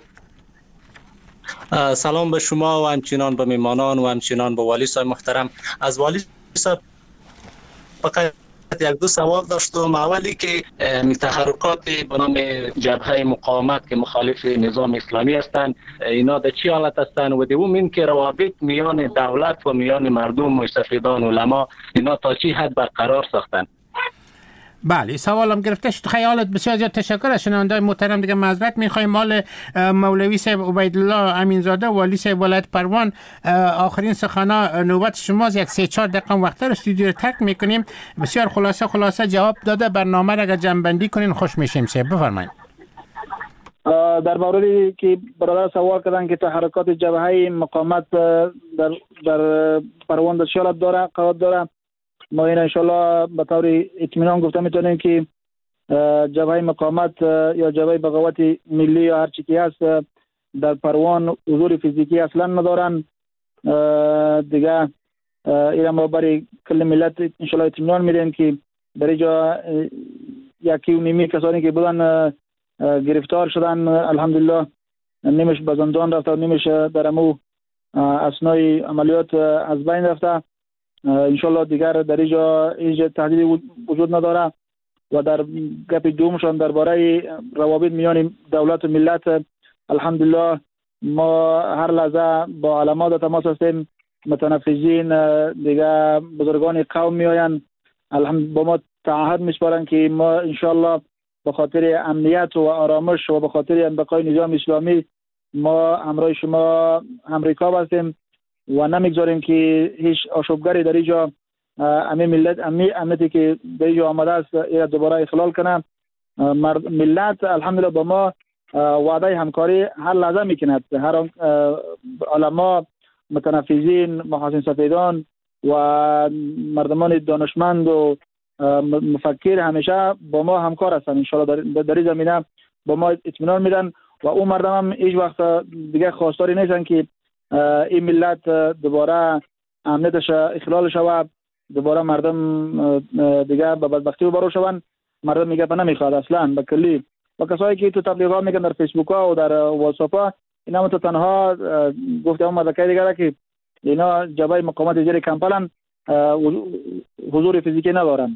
سلام به شما و همچنان به میمانان و همچنان به والی صاحب محترم. از والی صاحب فقط یک دو سوال داشتم. اولی که تحرکات به نام جبهه مقاومت که مخالف نظام اسلامی هستند اینا در چی حالت هستند و دوم این که روابط میان دولت و میان مردم مستفیدان علما اینا تا چی حد برقرار ساختند؟ بله سوالم گرفته شد. خیالت بسیار زیاد تشکر از شنونده‌های محترم. دیگه معذرت می‌خوایم. مال مولوی صاحب عبیدالله امینزاده والی صاحب ولایت پروان آخرین سخنا نوبت شماست. یک سه چهار دقیقه وقت استودیو رو ترک می‌کنیم. بسیار خلاصه خلاصه جواب داده برنامه را اگر جمع‌بندی کنین خوش میشیم. صاحب بفرمایید. در موردی که برادر سوال کردن که تحرکات جبهه مقاومت در در پروان در شالت داره قرار داره، ما این انشالله به طور اطمینان گفته میتونیم که جبهه مقاومت یا جبهه بغاوت ملی یا هر چی که هست در پروان حضور فیزیکی اصلا ندارن. دیگه این ما برای کل ملت انشالله اطمینان میدیم که در اینجا یکی و نیمی کسانی که بودن گرفتار شدن الحمدلله، نیمش به زندان رفته و نیمش در امو اثنای عملیات از بین رفته. انشالله دیگر در اینجا اینجا تهدیدی وجود نداره. و در گپ دومشان درباره روابط میان دولت و ملت الحمدلله ما هر لحظه با علما در تماس هستیم. متنفذین دیگه بزرگان قوم میآیند الحمد با ما تعهد میسپارن که ما انشالله به خاطر امنیت و آرامش و به خاطر بقای نظام اسلامی ما همراه شما امریکا هستیم و نمیگذاریم که هیچ آشوبگری در اینجا امی ملت امی امنیتی که در اینجا آمده است یا دوباره اخلال کنه. ملت الحمدلله با ما وعده همکاری هر لحظه میکند. هر علما، متنفذین، محاسن سفیدان و مردمان دانشمند و مفکر همیشه با ما همکار هستند. ان شاء الله در این زمینه با ما اطمینان میدن و اون مردم هم هیچ وقت دیگه خواستاری نیستن که این ملت دوباره امنیتش اخلال شود، دوباره مردم دیگه به بدبختی روبرو شوند. مردم میگه پناه نمیخواد اصلا به کلی. و کسایی که تو تبلیغات میکنن در فیسبوک ها و در واتساپ ها، اینا تو تنها گفته اون مدرکه دیگه که اینا جبهه مقاومت زیر کمپالن، حضور فیزیکی ندارن.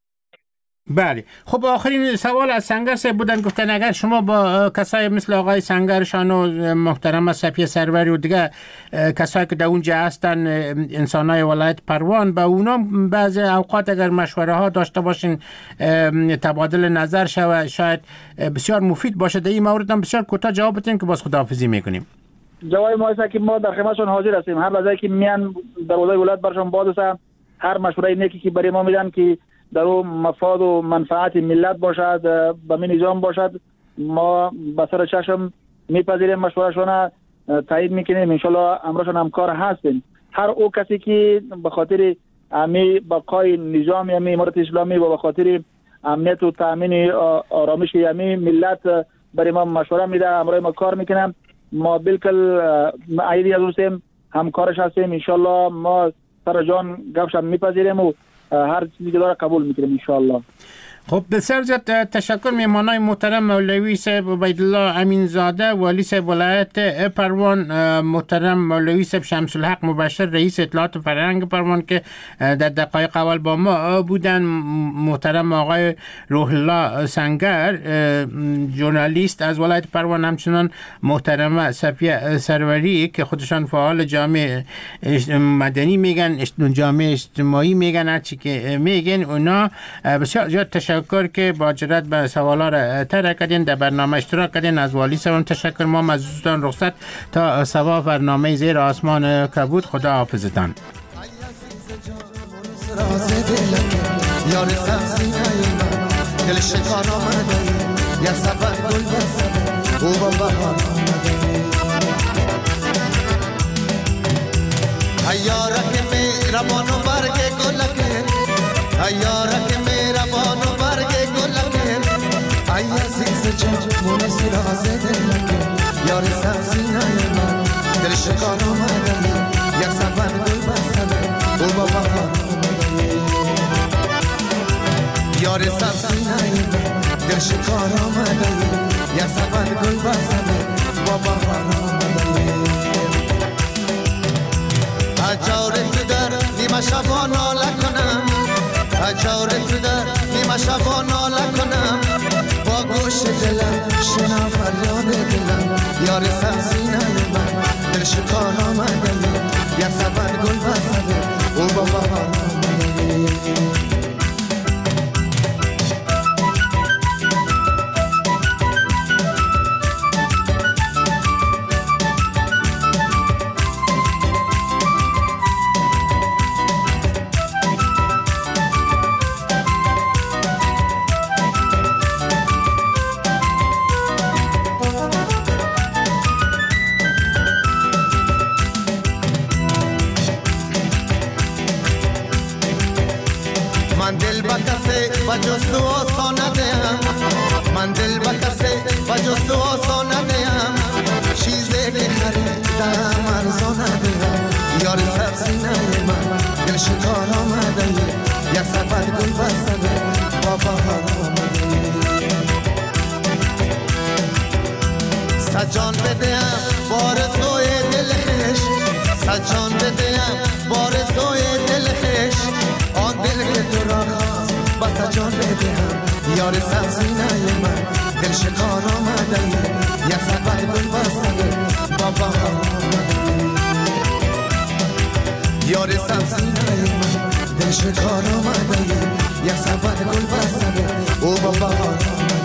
بله. خب آخرین سوال از سنگر صاحب بودن، گفتن اگر شما با کسای مثل آقای سنگرشان و محترم صفیه سروری و دیگه کسایی که در اونجا هستن انسانای ولایت پروان، با اونا بعض اوقات اگر مشوره ها داشته باشین تبادل نظر شود، شاید بسیار مفید باشه. در این مورد هم بسیار کوتاه جواب بدین که باز خداحافظی میکنیم. جواب ما است که ما در خدمتشون حاضر هستیم. هر لحظه که میان در ولایت برشون باز است، هر مشوره نیکی که برای ما میدن که در اون مفاد و منفعت ملت باشد، به می نظام باشد، ما به سر چشم میپذیریم، مشورهشون تایید میکنیم. انشالله امرشون همکار هستیم. هر او کسی که به خاطر امی بقای نظام امی امارت اسلامی و به خاطر امنیت و تامین آرامش امی ملت برای ما مشوره میده، امرای ما کار میکنم، ما بالکل عیدی از هستیم، همکارش هستیم. انشالله ما سر جان گفشم میپذیریم و هر چیزی که داره قبول میکنیم انشاءالله. خب بسیار زیاد تشکر. میمانای محترم مولوی صاحب عبیدالله امینزاده والی صاحب ولایت پروان، محترم مولوی صاحب شمس الحق مبشر رئیس اطلاعات فرهنگ پروان که در دقایق اول با ما بودن، محترم آقای روح الله سنگر ژورنالیست از ولایت پروان، همچنان محترم صفیه سروری که خودشان فعال جامعه مدنی میگن، جامعه اجتماعی میگن، هرچی که میگن اونا. بسیار زیاد تشکر که با جرات به سوالا را طرح کردین، در برنامه اشتراک کردین. از والی صاحب تشکر. ما از دوستان رخصت تا سوا برنامه زیر آسمان کبود. خدا حافظتان. من سراز دلکه یار سبزینای من دل شکار آمده یک سفر گل بسده او با بخار آمده یار سبزینای من دل شکار آمده یک سفر گل بسده با بخار آمده اجار تو در نیمه شبا ناله کنم، اجار تو در نیمه شبا ناله کنم، با گوش دلم شنا فریاد دلم یار سبزینای من دل شکار آمده یک سفر گل بسده او با بهار آمده. بجز تو آسان ندیم، من دل بکسه بجز تو آسان ندیم، چیزی که خریدم ارزان ندیم، یار سبزینای من دل شکار آمده یک سفر گل بسده با بهار آمده. سجان بدیم بار سوی دل خش، سجان بدیم بار سوی دل خش، آن دل که تو را خواست بس جان بدهم یار سبزینای من دل شکار آمده یک سفر گل بسده با بهار آمده یار سبزینای من دل شکار آمده یک سفر گل بسده او با بهار آمده.